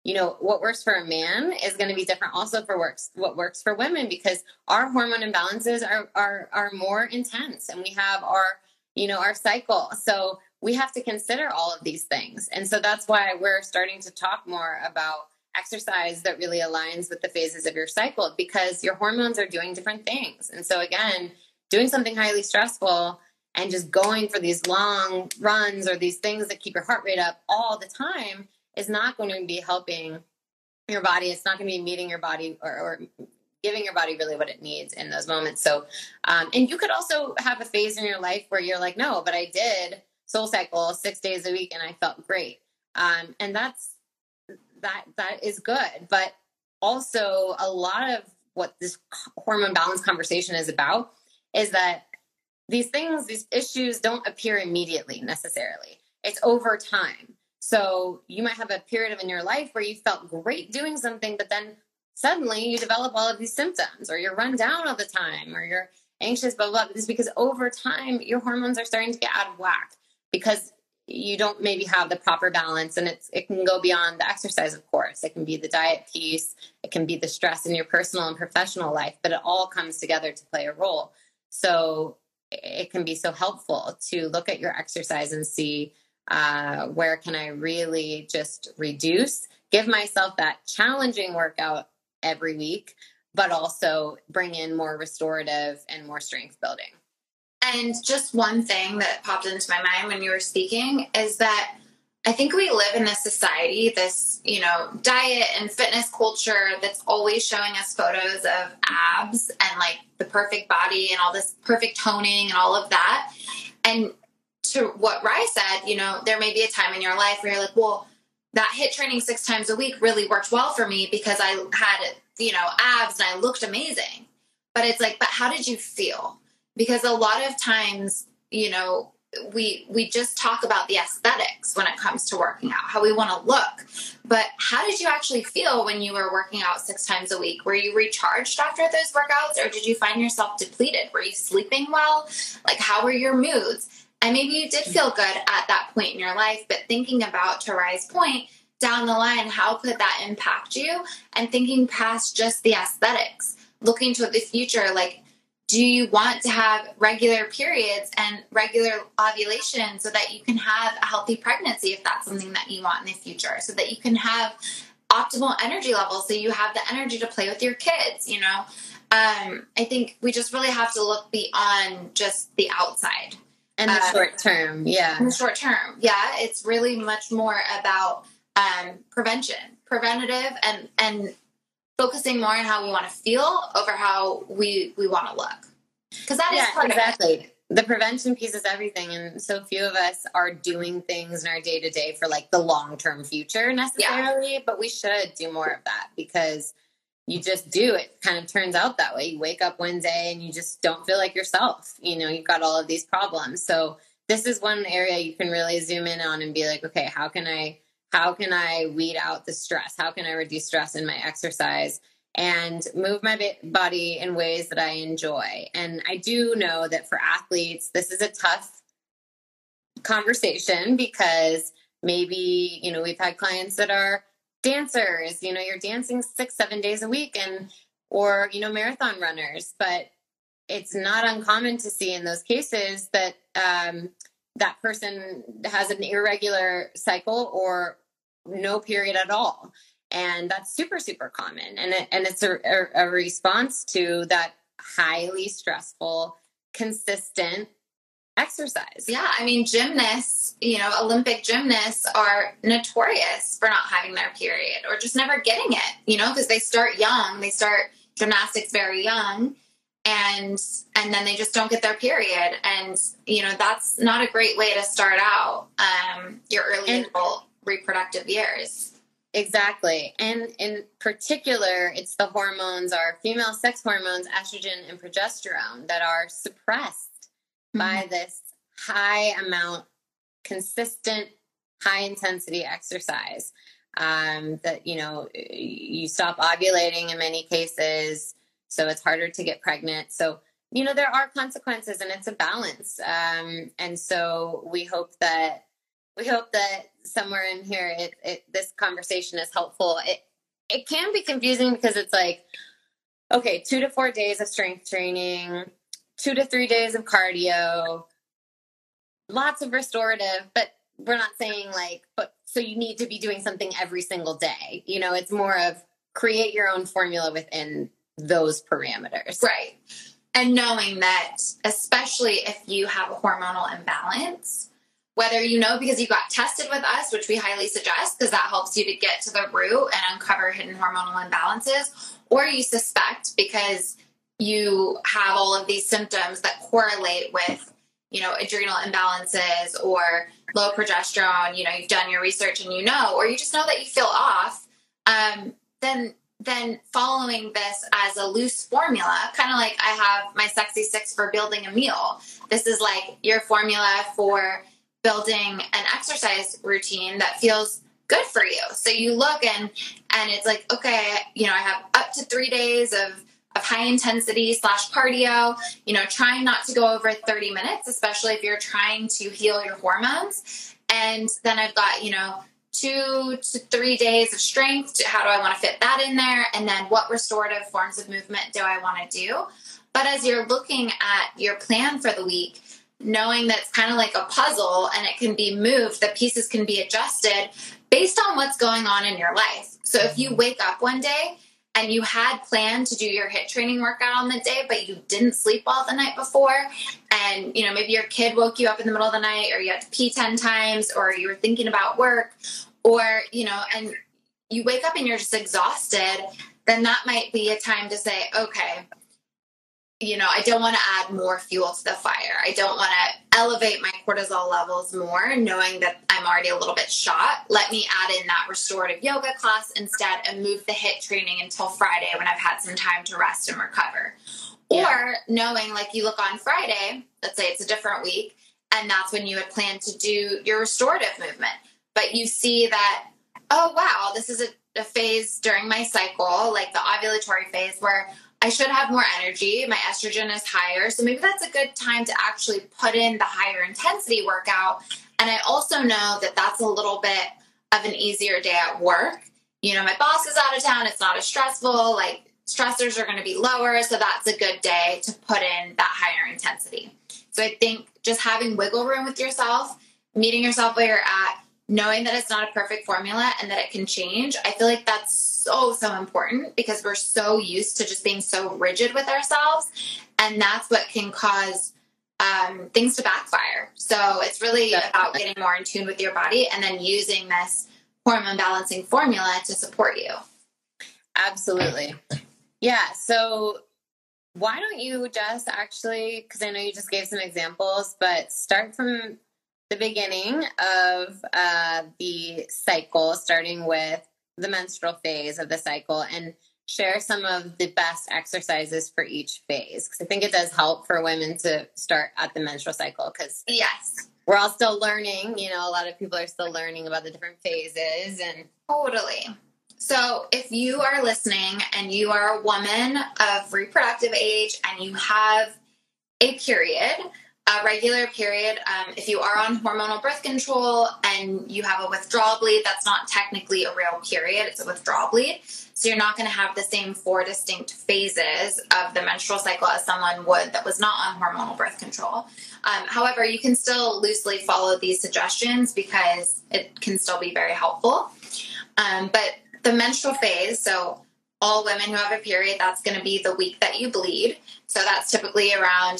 what works for a man is going to be different also for what works for women, because our hormone imbalances are more intense, and we have our cycle. So we have to consider all of these things. And so that's why we're starting to talk more about exercise that really aligns with the phases of your cycle, because your hormones are doing different things. And so again, doing something highly stressful and just going for these long runs or these things that keep your heart rate up all the time is not going to be helping your body. It's not going to be meeting your body or giving your body really what it needs in those moments. So, and you could also have a phase in your life where you're like, no, but I did SoulCycle 6 days a week and I felt great. And that is good. But also a lot of what this hormone balance conversation is about is that these issues don't appear immediately necessarily. It's over time. So you might have a period in your life where you felt great doing something, but then suddenly you develop all of these symptoms, or you're run down all the time, or you're anxious, blah, blah, blah. This is because over time your hormones are starting to get out of whack because you don't maybe have the proper balance. And it can go beyond the exercise, of course. It can be the diet piece. It can be the stress in your personal and professional life, but it all comes together to play a role. So it can be so helpful to look at your exercise and see where can I really just reduce, give myself that challenging workout every week, but also bring in more restorative and more strength building. And just one thing that popped into my mind when you were speaking is that I think we live in a society, this, diet and fitness culture that's always showing us photos of abs and like the perfect body and all this perfect toning and all of that. And to what Rye said, there may be a time in your life where you're like, well, that HIIT training 6 times a week really worked well for me because I had, abs and I looked amazing. But it's like, but how did you feel? Because a lot of times, we just talk about the aesthetics when it comes to working out, how we want to look. But how did you actually feel when you were working out 6 times a week? Were you recharged after those workouts, or did you find yourself depleted? Were you sleeping well? Like, how were your moods? And maybe you did feel good at that point in your life, but thinking about, to Rye's point, down the line, how could that impact you? And thinking past just the aesthetics, looking to the future, like, do you want to have regular periods and regular ovulation so that you can have a healthy pregnancy if that's something that you want in the future, so that you can have optimal energy levels so you have the energy to play with your kids, I think we just really have to look beyond just the outside. And the short term, yeah. In the short term, yeah. It's really much more about preventative, and focusing more on how we want to feel over how we want to look. Because that is part exactly. of it. The prevention piece is everything. And so few of us are doing things in our day-to-day for like the long-term future necessarily, but we should do more of that, because you just do. It kind of turns out that way. You wake up one day and you just don't feel like yourself. You've got all of these problems. So this is one area you can really zoom in on and be like, okay, how can I weed out the stress? How can I reduce stress in my exercise and move my body in ways that I enjoy? And I do know that for athletes, this is a tough conversation, because maybe, we've had clients that are dancers, you're dancing 6-7 days a week, or marathon runners, but it's not uncommon to see in those cases that that person has an irregular cycle or no period at all. And that's super, super common. And it's a response to that highly stressful, consistent exercise. Yeah. I mean, gymnasts, Olympic gymnasts are notorious for not having their period or just never getting it, because they start young, they start gymnastics very young, and then they just don't get their period. And, that's not a great way to start out your early adult reproductive years. Exactly. And in particular, it's the hormones, our female sex hormones, estrogen and progesterone, that are suppressed by this high amount, consistent, high intensity exercise. That, you stop ovulating in many cases, so it's harder to get pregnant. So, there are consequences, and it's a balance. And so we hope that we hope that somewhere in here, this conversation is helpful. It can be confusing because it's like, okay, 2 to 4 days of strength training, 2 to 3 days of cardio, lots of restorative, but we're not saying like, but so you need to be doing something every single day. You know, it's more of create your own formula within those parameters. Right. And knowing that, especially if you have a hormonal imbalance, whether you know because you got tested with us, which we highly suggest because that helps you to get to the root and uncover hidden hormonal imbalances, or you suspect because you have all of these symptoms that correlate with, you know, adrenal imbalances or low progesterone, you know, you've done your research and you know, or you just know that you feel off, then following this as a loose formula, kind of like I have my Sexy Six for building a meal. This is like your formula for building an exercise routine that feels good for you. So you look and it's like, okay, you know, I have up to 3 days of high intensity / cardio, you know, trying not to go over 30 minutes, especially if you're trying to heal your hormones. And then I've got, you know, 2 to 3 days of strength. How do I want to fit that in there? And then what restorative forms of movement do I want to do? But as you're looking at your plan for the week, knowing that it's kind of like a puzzle and it can be moved, the pieces can be adjusted based on what's going on in your life. So if you wake up one day and you had planned to do your HIIT training workout on the day, but you didn't sleep well the night before, and, you know, maybe your kid woke you up in the middle of the night, or you had to pee 10 times, or you were thinking about work, or, you know, and you wake up and you're just exhausted, then that might be a time to say, okay, you know, I don't want to add more fuel to the fire. I don't want to elevate my cortisol levels more, knowing that I'm already a little bit shot. Let me add in that restorative yoga class instead and move the HIIT training until Friday when I've had some time to rest and recover. Yeah. Or knowing, like, you look on Friday, let's say it's a different week, and that's when you had planned to do your restorative movement. But you see that, oh, wow, this is a phase during my cycle, like the ovulatory phase, where I should have more energy. My estrogen is higher. So maybe that's a good time to actually put in the higher intensity workout. And I also know that that's a little bit of an easier day at work. You know, my boss is out of town. It's not as stressful. Like, stressors are going to be lower. So that's a good day to put in that higher intensity. So I think just having wiggle room with yourself, meeting yourself where you're at, knowing that it's not a perfect formula and that it can change, I feel like that's so important because we're so used to just being so rigid with ourselves. And that's what can cause things to backfire. So it's really about getting more in tune with your body and then using this hormone balancing formula to support you. Absolutely. Yeah. So why don't you just actually, because I know you just gave some examples, but start from the beginning of the cycle, starting with the menstrual phase of the cycle, and share some of the best exercises for each phase. Because I think it does help for women to start at the menstrual cycle. Because yes, we're all still learning. You know, a lot of people are still learning about the different phases. And totally. So if you are listening and you are a woman of reproductive age and you have a period, a regular period, if you are on hormonal birth control and you have a withdrawal bleed, that's not technically a real period, it's a withdrawal bleed. So you're not going to have the same 4 distinct phases of the menstrual cycle as someone would that was not on hormonal birth control. However, you can still loosely follow these suggestions because it can still be very helpful. But the menstrual phase, so all women who have a period, that's going to be the week that you bleed. So that's typically around,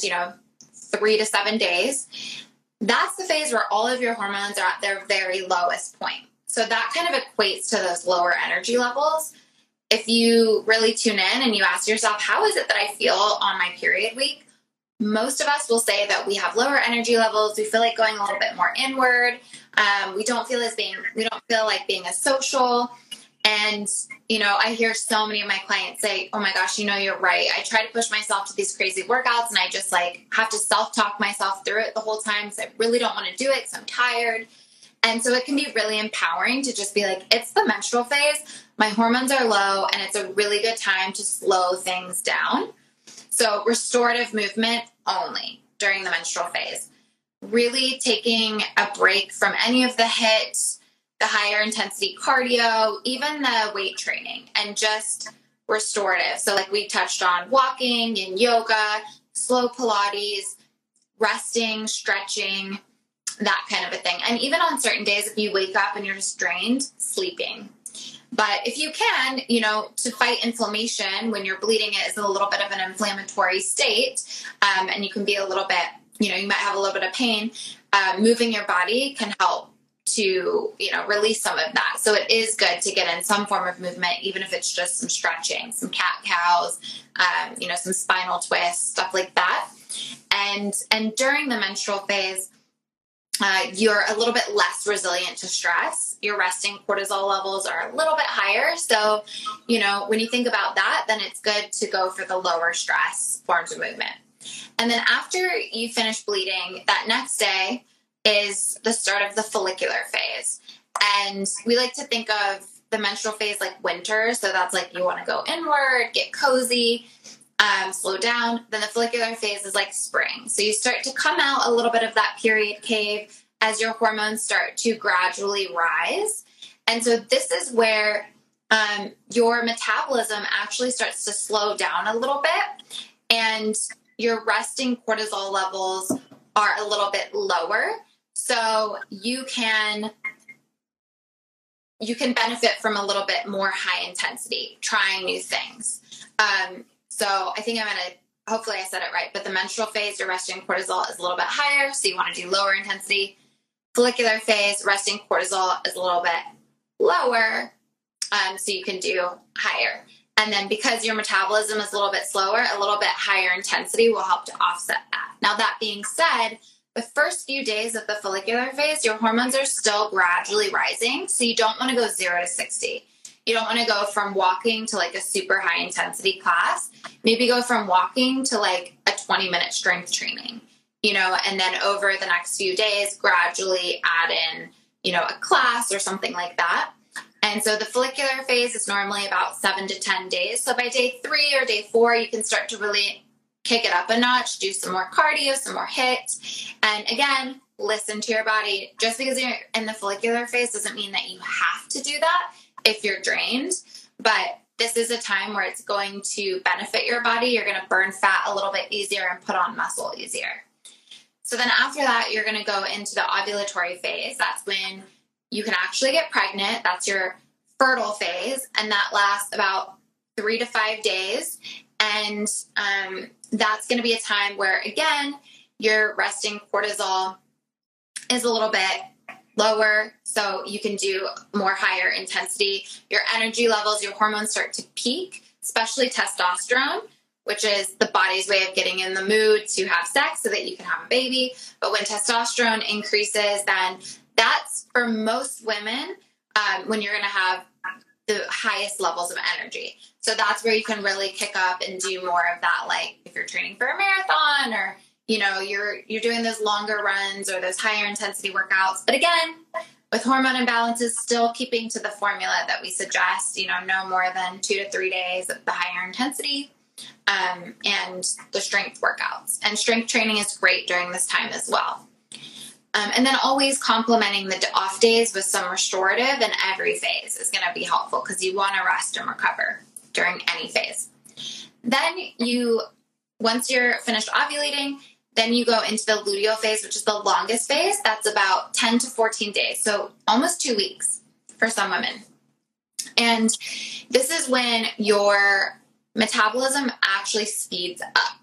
3 to 7 days. That's the phase where all of your hormones are at their very lowest point. So that kind of equates to those lower energy levels. If you really tune in and you ask yourself, how is it that I feel on my period week? Most of us will say that we have lower energy levels. We feel like going a little bit more inward. We don't feel like being as social. And, I hear so many of my clients say, oh my gosh, you're right. I try to push myself to these crazy workouts and I just have to self-talk myself through it the whole time because I really don't want to do it because I'm tired. And so it can be really empowering to just be like, it's the menstrual phase. My hormones are low and it's a really good time to slow things down. So restorative movement only during the menstrual phase. really taking a break from any of the HIIT, the higher intensity cardio, even the weight training, and just restorative. So like we touched on walking and yoga, slow Pilates, resting, stretching, that kind of a thing. And even on certain days, if you wake up and you're just drained, sleeping. But if you can, to fight inflammation when you're bleeding, it is a little bit of an inflammatory state. And you can be a little bit, you might have a little bit of pain. Moving your body can help to, release some of that. So it is good to get in some form of movement, even if it's just some stretching, some cat-cows, some spinal twists, stuff like that. And during the menstrual phase, you're a little bit less resilient to stress. Your resting cortisol levels are a little bit higher. So, when you think about that, then it's good to go for the lower stress forms of movement. And then after you finish bleeding, that next day is the start of the follicular phase. And we like to think of the menstrual phase like winter. So that's like you want to go inward, get cozy, slow down. Then the follicular phase is like spring. So you start to come out a little bit of that period cave as your hormones start to gradually rise. And so this is where your metabolism actually starts to slow down a little bit, and your resting cortisol levels are a little bit lower. So you can benefit from a little bit more high intensity, trying new things. So I think hopefully I said it right, but the menstrual phase, your resting cortisol is a little bit higher. So you want to do lower intensity. Follicular phase, resting cortisol is a little bit lower. So you can do higher. And then because your metabolism is a little bit slower, a little bit higher intensity will help to offset that. Now, that being said, the first few days of the follicular phase, your hormones are still gradually rising. So you don't want to go 0 to 60. You don't want to go from walking to like a super high intensity class. Maybe go from walking to like a 20-minute strength training, and then over the next few days, gradually add in, a class or something like that. And so the follicular phase is normally about 7 to 10 days. So by day 3 or day 4, you can start to really kick it up a notch, do some more cardio, some more HIIT. And again, listen to your body. Just because you're in the follicular phase doesn't mean that you have to do that if you're drained. But this is a time where it's going to benefit your body. You're going to burn fat a little bit easier and put on muscle easier. So then after that, you're going to go into the ovulatory phase. That's when you can actually get pregnant. That's your fertile phase. And that lasts about 3 to 5 days. And that's going to be a time where, again, your resting cortisol is a little bit lower. So you can do more higher intensity. Your energy levels, your hormones start to peak, especially testosterone, which is the body's way of getting in the mood to have sex so that you can have a baby. But when testosterone increases, then that's for most women when you're going to have the highest levels of energy. So that's where you can really kick up and do more of that, like if you're training for a marathon or, you're doing those longer runs or those higher intensity workouts. But again, with hormone imbalances, still keeping to the formula that we suggest, no more than 2 to 3 days of the higher intensity and the strength workouts. And strength training is great during this time as well. And then always complementing the off days with some restorative in every phase is going to be helpful because you want to rest and recover during any phase. Then once you're finished ovulating, then you go into the luteal phase, which is the longest phase. That's about 10 to 14 days. So almost 2 weeks for some women. And this is when your metabolism actually speeds up.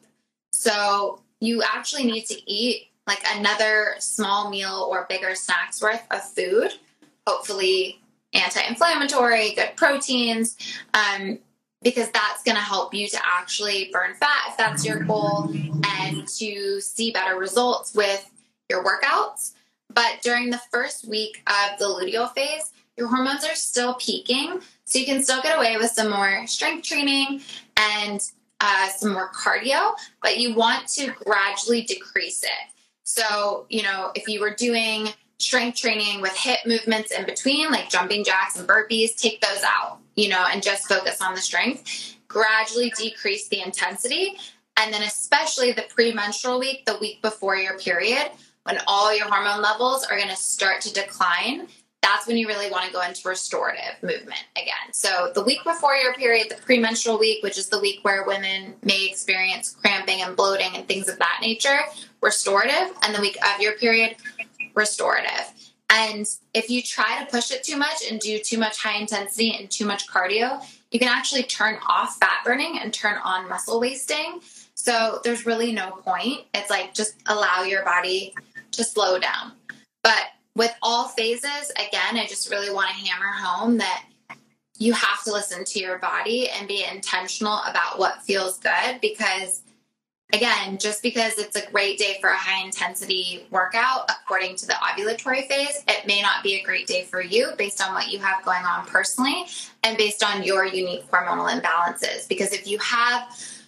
So you actually need to eat like another small meal or bigger snacks worth of food, hopefully anti-inflammatory, good proteins, because that's going to help you to actually burn fat if that's your goal and to see better results with your workouts. But during the first week of the luteal phase, your hormones are still peaking, so you can still get away with some more strength training and some more cardio, but you want to gradually decrease it. So, if you were doing strength training with HIIT movements in between, like jumping jacks and burpees, take those out, and just focus on the strength. Gradually decrease the intensity. And then especially the premenstrual week, the week before your period, when all your hormone levels are going to start to decline, that's when you really want to go into restorative movement again. So the week before your period, the premenstrual week, which is the week where women may experience cramping and bloating and things of that nature, restorative. And the week of your period, restorative. And if you try to push it too much and do too much high intensity and too much cardio, you can actually turn off fat burning and turn on muscle wasting. So there's really no point. It's like, just allow your body to slow down. But with all phases, again, I just really want to hammer home that you have to listen to your body and be intentional about what feels good, because again, just because it's a great day for a high intensity workout, according to the ovulatory phase, it may not be a great day for you based on what you have going on personally and based on your unique hormonal imbalances. Because if you have,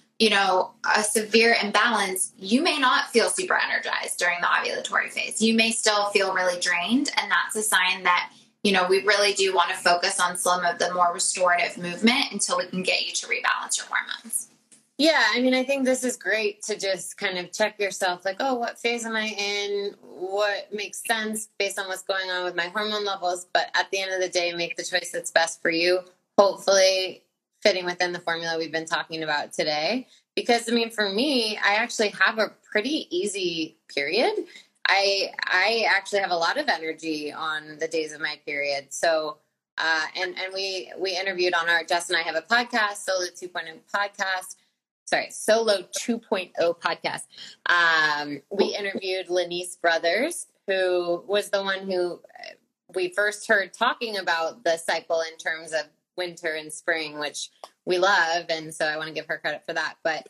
a severe imbalance, you may not feel super energized during the ovulatory phase. You may still feel really drained. And that's a sign that, we really do want to focus on some of the more restorative movement until we can get you to rebalance your hormones. Yeah, I think this is great to just kind of check yourself, like, oh, what phase am I in? What makes sense based on what's going on with my hormone levels? But at the end of the day, make the choice that's best for you, hopefully fitting within the formula we've been talking about today. Because, for me, I actually have a pretty easy period. I actually have a lot of energy on the days of my period. So, and we interviewed on Jess and I have a podcast, Solo 2.0 podcast. Solo 2.0 podcast. We interviewed Lanice Brothers, who was the one who we first heard talking about the cycle in terms of winter and spring, which we love. And so I want to give her credit for that. But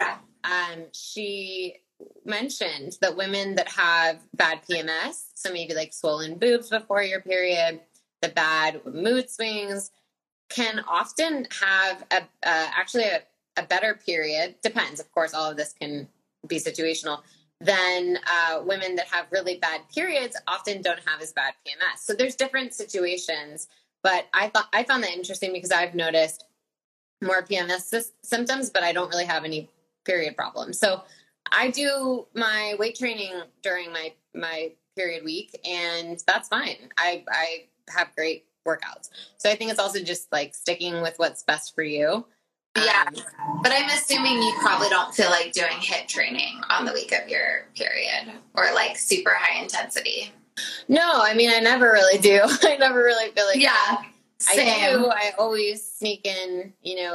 she mentioned that women that have bad PMS, so maybe like swollen boobs before your period, the bad mood swings, can often have a better period, depends, of course, all of this can be situational, than women that have really bad periods often don't have as bad PMS. So there's different situations, but I found that interesting because I've noticed more PMS symptoms, but I don't really have any period problems. So I do my weight training during my period week, and that's fine. I have great workouts. So I think it's also just like sticking with what's best for you. Yeah, but I'm assuming you probably don't feel like doing HIIT training on the week of your period or like super high intensity. No, I never really do. I never really feel like that. Same. I do. I always sneak in,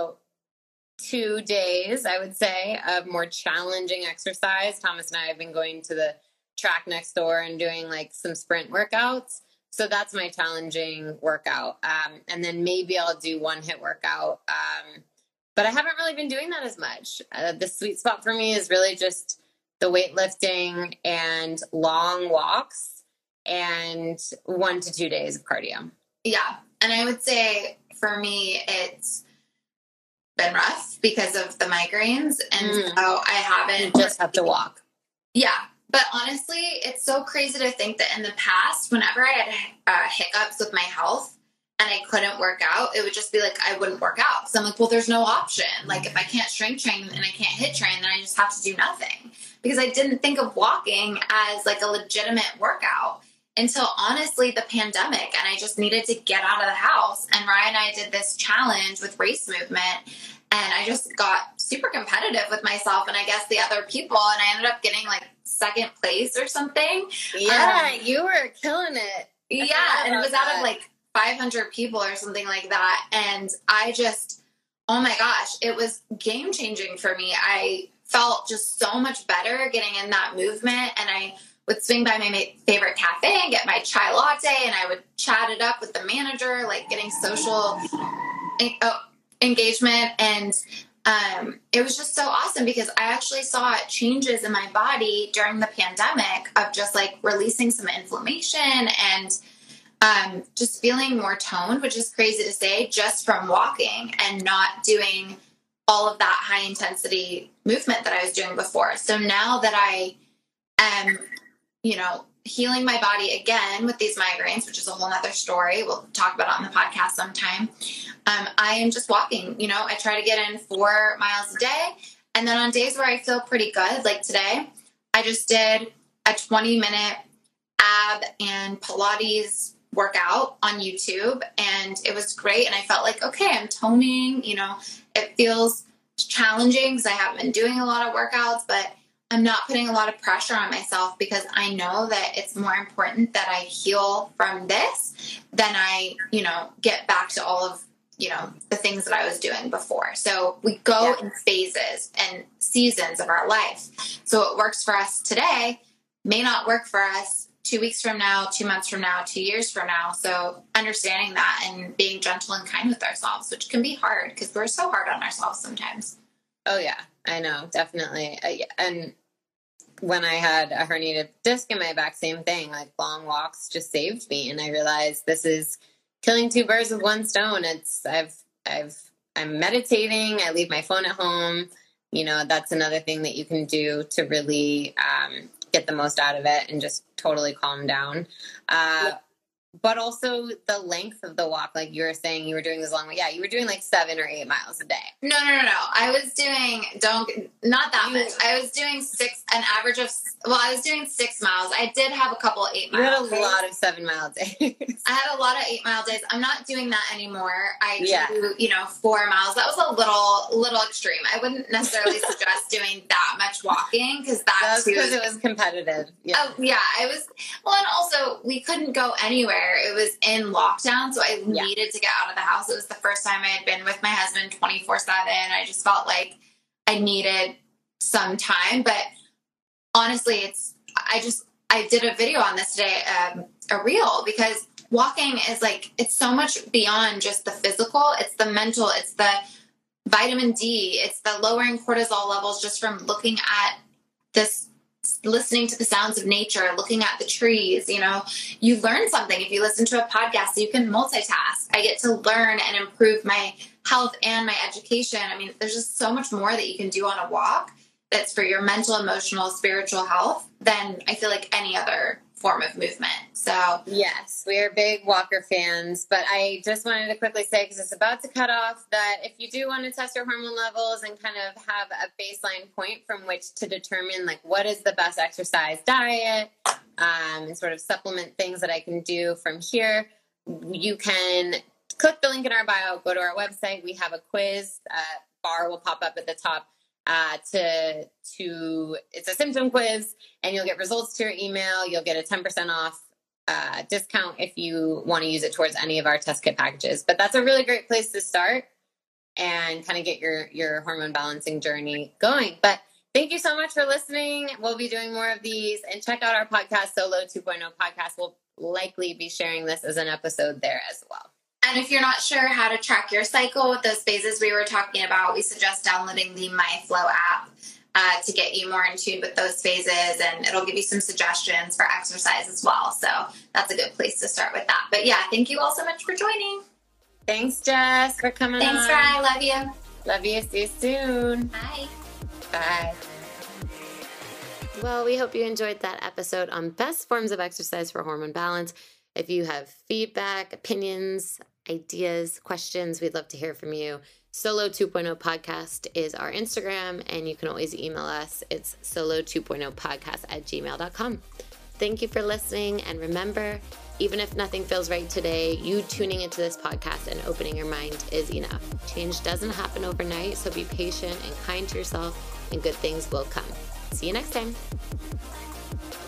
2 days, I would say, of more challenging exercise. Thomas and I have been going to the track next door and doing like some sprint workouts. So that's my challenging workout. And then maybe I'll do one HIIT workout. But I haven't really been doing that as much. The sweet spot for me is really just the weightlifting and long walks and 1 to 2 days of cardio. Yeah. And I would say for me, it's been rough because of the migraines. And so I haven't. You just have to walk. Yeah. But honestly, it's so crazy to think that in the past, whenever I had hiccups with my health, and I couldn't work out, it would just be like, I wouldn't work out. So I'm like, well, there's no option. Like if I can't strength train and I can't HIIT train, then I just have to do nothing. Because I didn't think of walking as like a legitimate workout until honestly the pandemic. And I just needed to get out of the house. And Ryan and I did this challenge with race movement. And I just got super competitive with myself and I guess the other people. And I ended up getting like second place or something. Yeah, you were killing it. Yeah. And it was out of like 500 people or something like that. And I just, oh my gosh, it was game changing for me. I felt just so much better getting in that movement. And I would swing by my favorite cafe and get my chai latte. And I would chat it up with the manager, like getting social engagement. And it was just so awesome because I actually saw changes in my body during the pandemic of just like releasing some inflammation and just feeling more toned, which is crazy to say, just from walking and not doing all of that high intensity movement that I was doing before. So now that I am, healing my body again with these migraines, which is a whole nother story. We'll talk about it on the podcast sometime. I am just walking, I try to get in 4 miles a day. And then on days where I feel pretty good, like today, I just did a 20-minute ab and Pilates workout on YouTube, and it was great. And I felt like, okay, I'm toning, it feels challenging because I haven't been doing a lot of workouts, but I'm not putting a lot of pressure on myself because I know that it's more important that I heal from this than I, get back to all of, the things that I was doing before. So we go in phases and seasons of our life. So what works for us today may not work for us 2 weeks from now, 2 months from now, 2 years from now. So understanding that and being gentle and kind with ourselves, which can be hard because we're so hard on ourselves sometimes. Oh yeah, I know. Definitely. And when I had a herniated disc in my back, same thing, like long walks just saved me. And I realized this is killing two birds with one stone. I'm meditating. I leave my phone at home. That's another thing that you can do to really get the most out of it and just totally calm down. But also the length of the walk, like you were saying, you were doing this long way. Yeah, you were doing like 7 or 8 miles a day. No. I was doing, not that much. I was doing I was doing 6 miles. I did have a couple of 8 miles. You had a lot of 7 mile days. I had a lot of 8 mile days. I'm not doing that anymore. I do, 4 miles. That was a little extreme. I wouldn't necessarily suggest doing that much walking because that's because it was competitive. Yeah. Oh yeah, and also we couldn't go anywhere. It was in lockdown, so I needed to get out of the house. It was the first time I had been with my husband 24/7. I just felt like I needed some time. But honestly, I did a video on this today, a reel, because walking is it's so much beyond just the physical. It's the mental, it's the vitamin D, it's the lowering cortisol levels just from looking at this, listening to the sounds of nature, looking at the trees. You learn something if you listen to a podcast. So you can multitask. I get to learn and improve my health and my education. I mean, there's just so much more that you can do on a walk that's for your mental, emotional, spiritual health than I feel like any other form of movement. So yes, we are big walker fans, but I just wanted to quickly say, because it's about to cut off, that if you do want to test your hormone levels and kind of have a baseline point from which to determine what is the best exercise diet, and sort of supplement things that I can do from here, you can click the link in our bio, go to our website. We have a quiz, bar will pop up at the top. It's a symptom quiz, and you'll get results to your email. You'll get a 10% off discount if you want to use it towards any of our test kit packages. But that's a really great place to start and kind of get your hormone balancing journey going. But thank you so much for listening. We'll be doing more of these, and check out our podcast, Solo 2.0 podcast. We'll likely be sharing this as an episode there as well. And if you're not sure how to track your cycle with those phases we were talking about, we suggest downloading the MyFlow app to get you more in tune with those phases, and it'll give you some suggestions for exercise as well. So that's a good place to start with that. But yeah, thank you all so much for joining. Thanks, Jess, for coming on. Thanks, Rye. Love you. Love you. See you soon. Bye. Bye. Well, we hope you enjoyed that episode on best forms of exercise for hormone balance. If you have feedback, opinions, ideas, questions, we'd love to hear from you. Solo 2.0 podcast is our Instagram, and you can always email us. It's solo2.0podcast@gmail.com. Thank you for listening. And remember, even if nothing feels right today, you tuning into this podcast and opening your mind is enough. Change doesn't happen overnight, so be patient and kind to yourself, and good things will come. See you next time.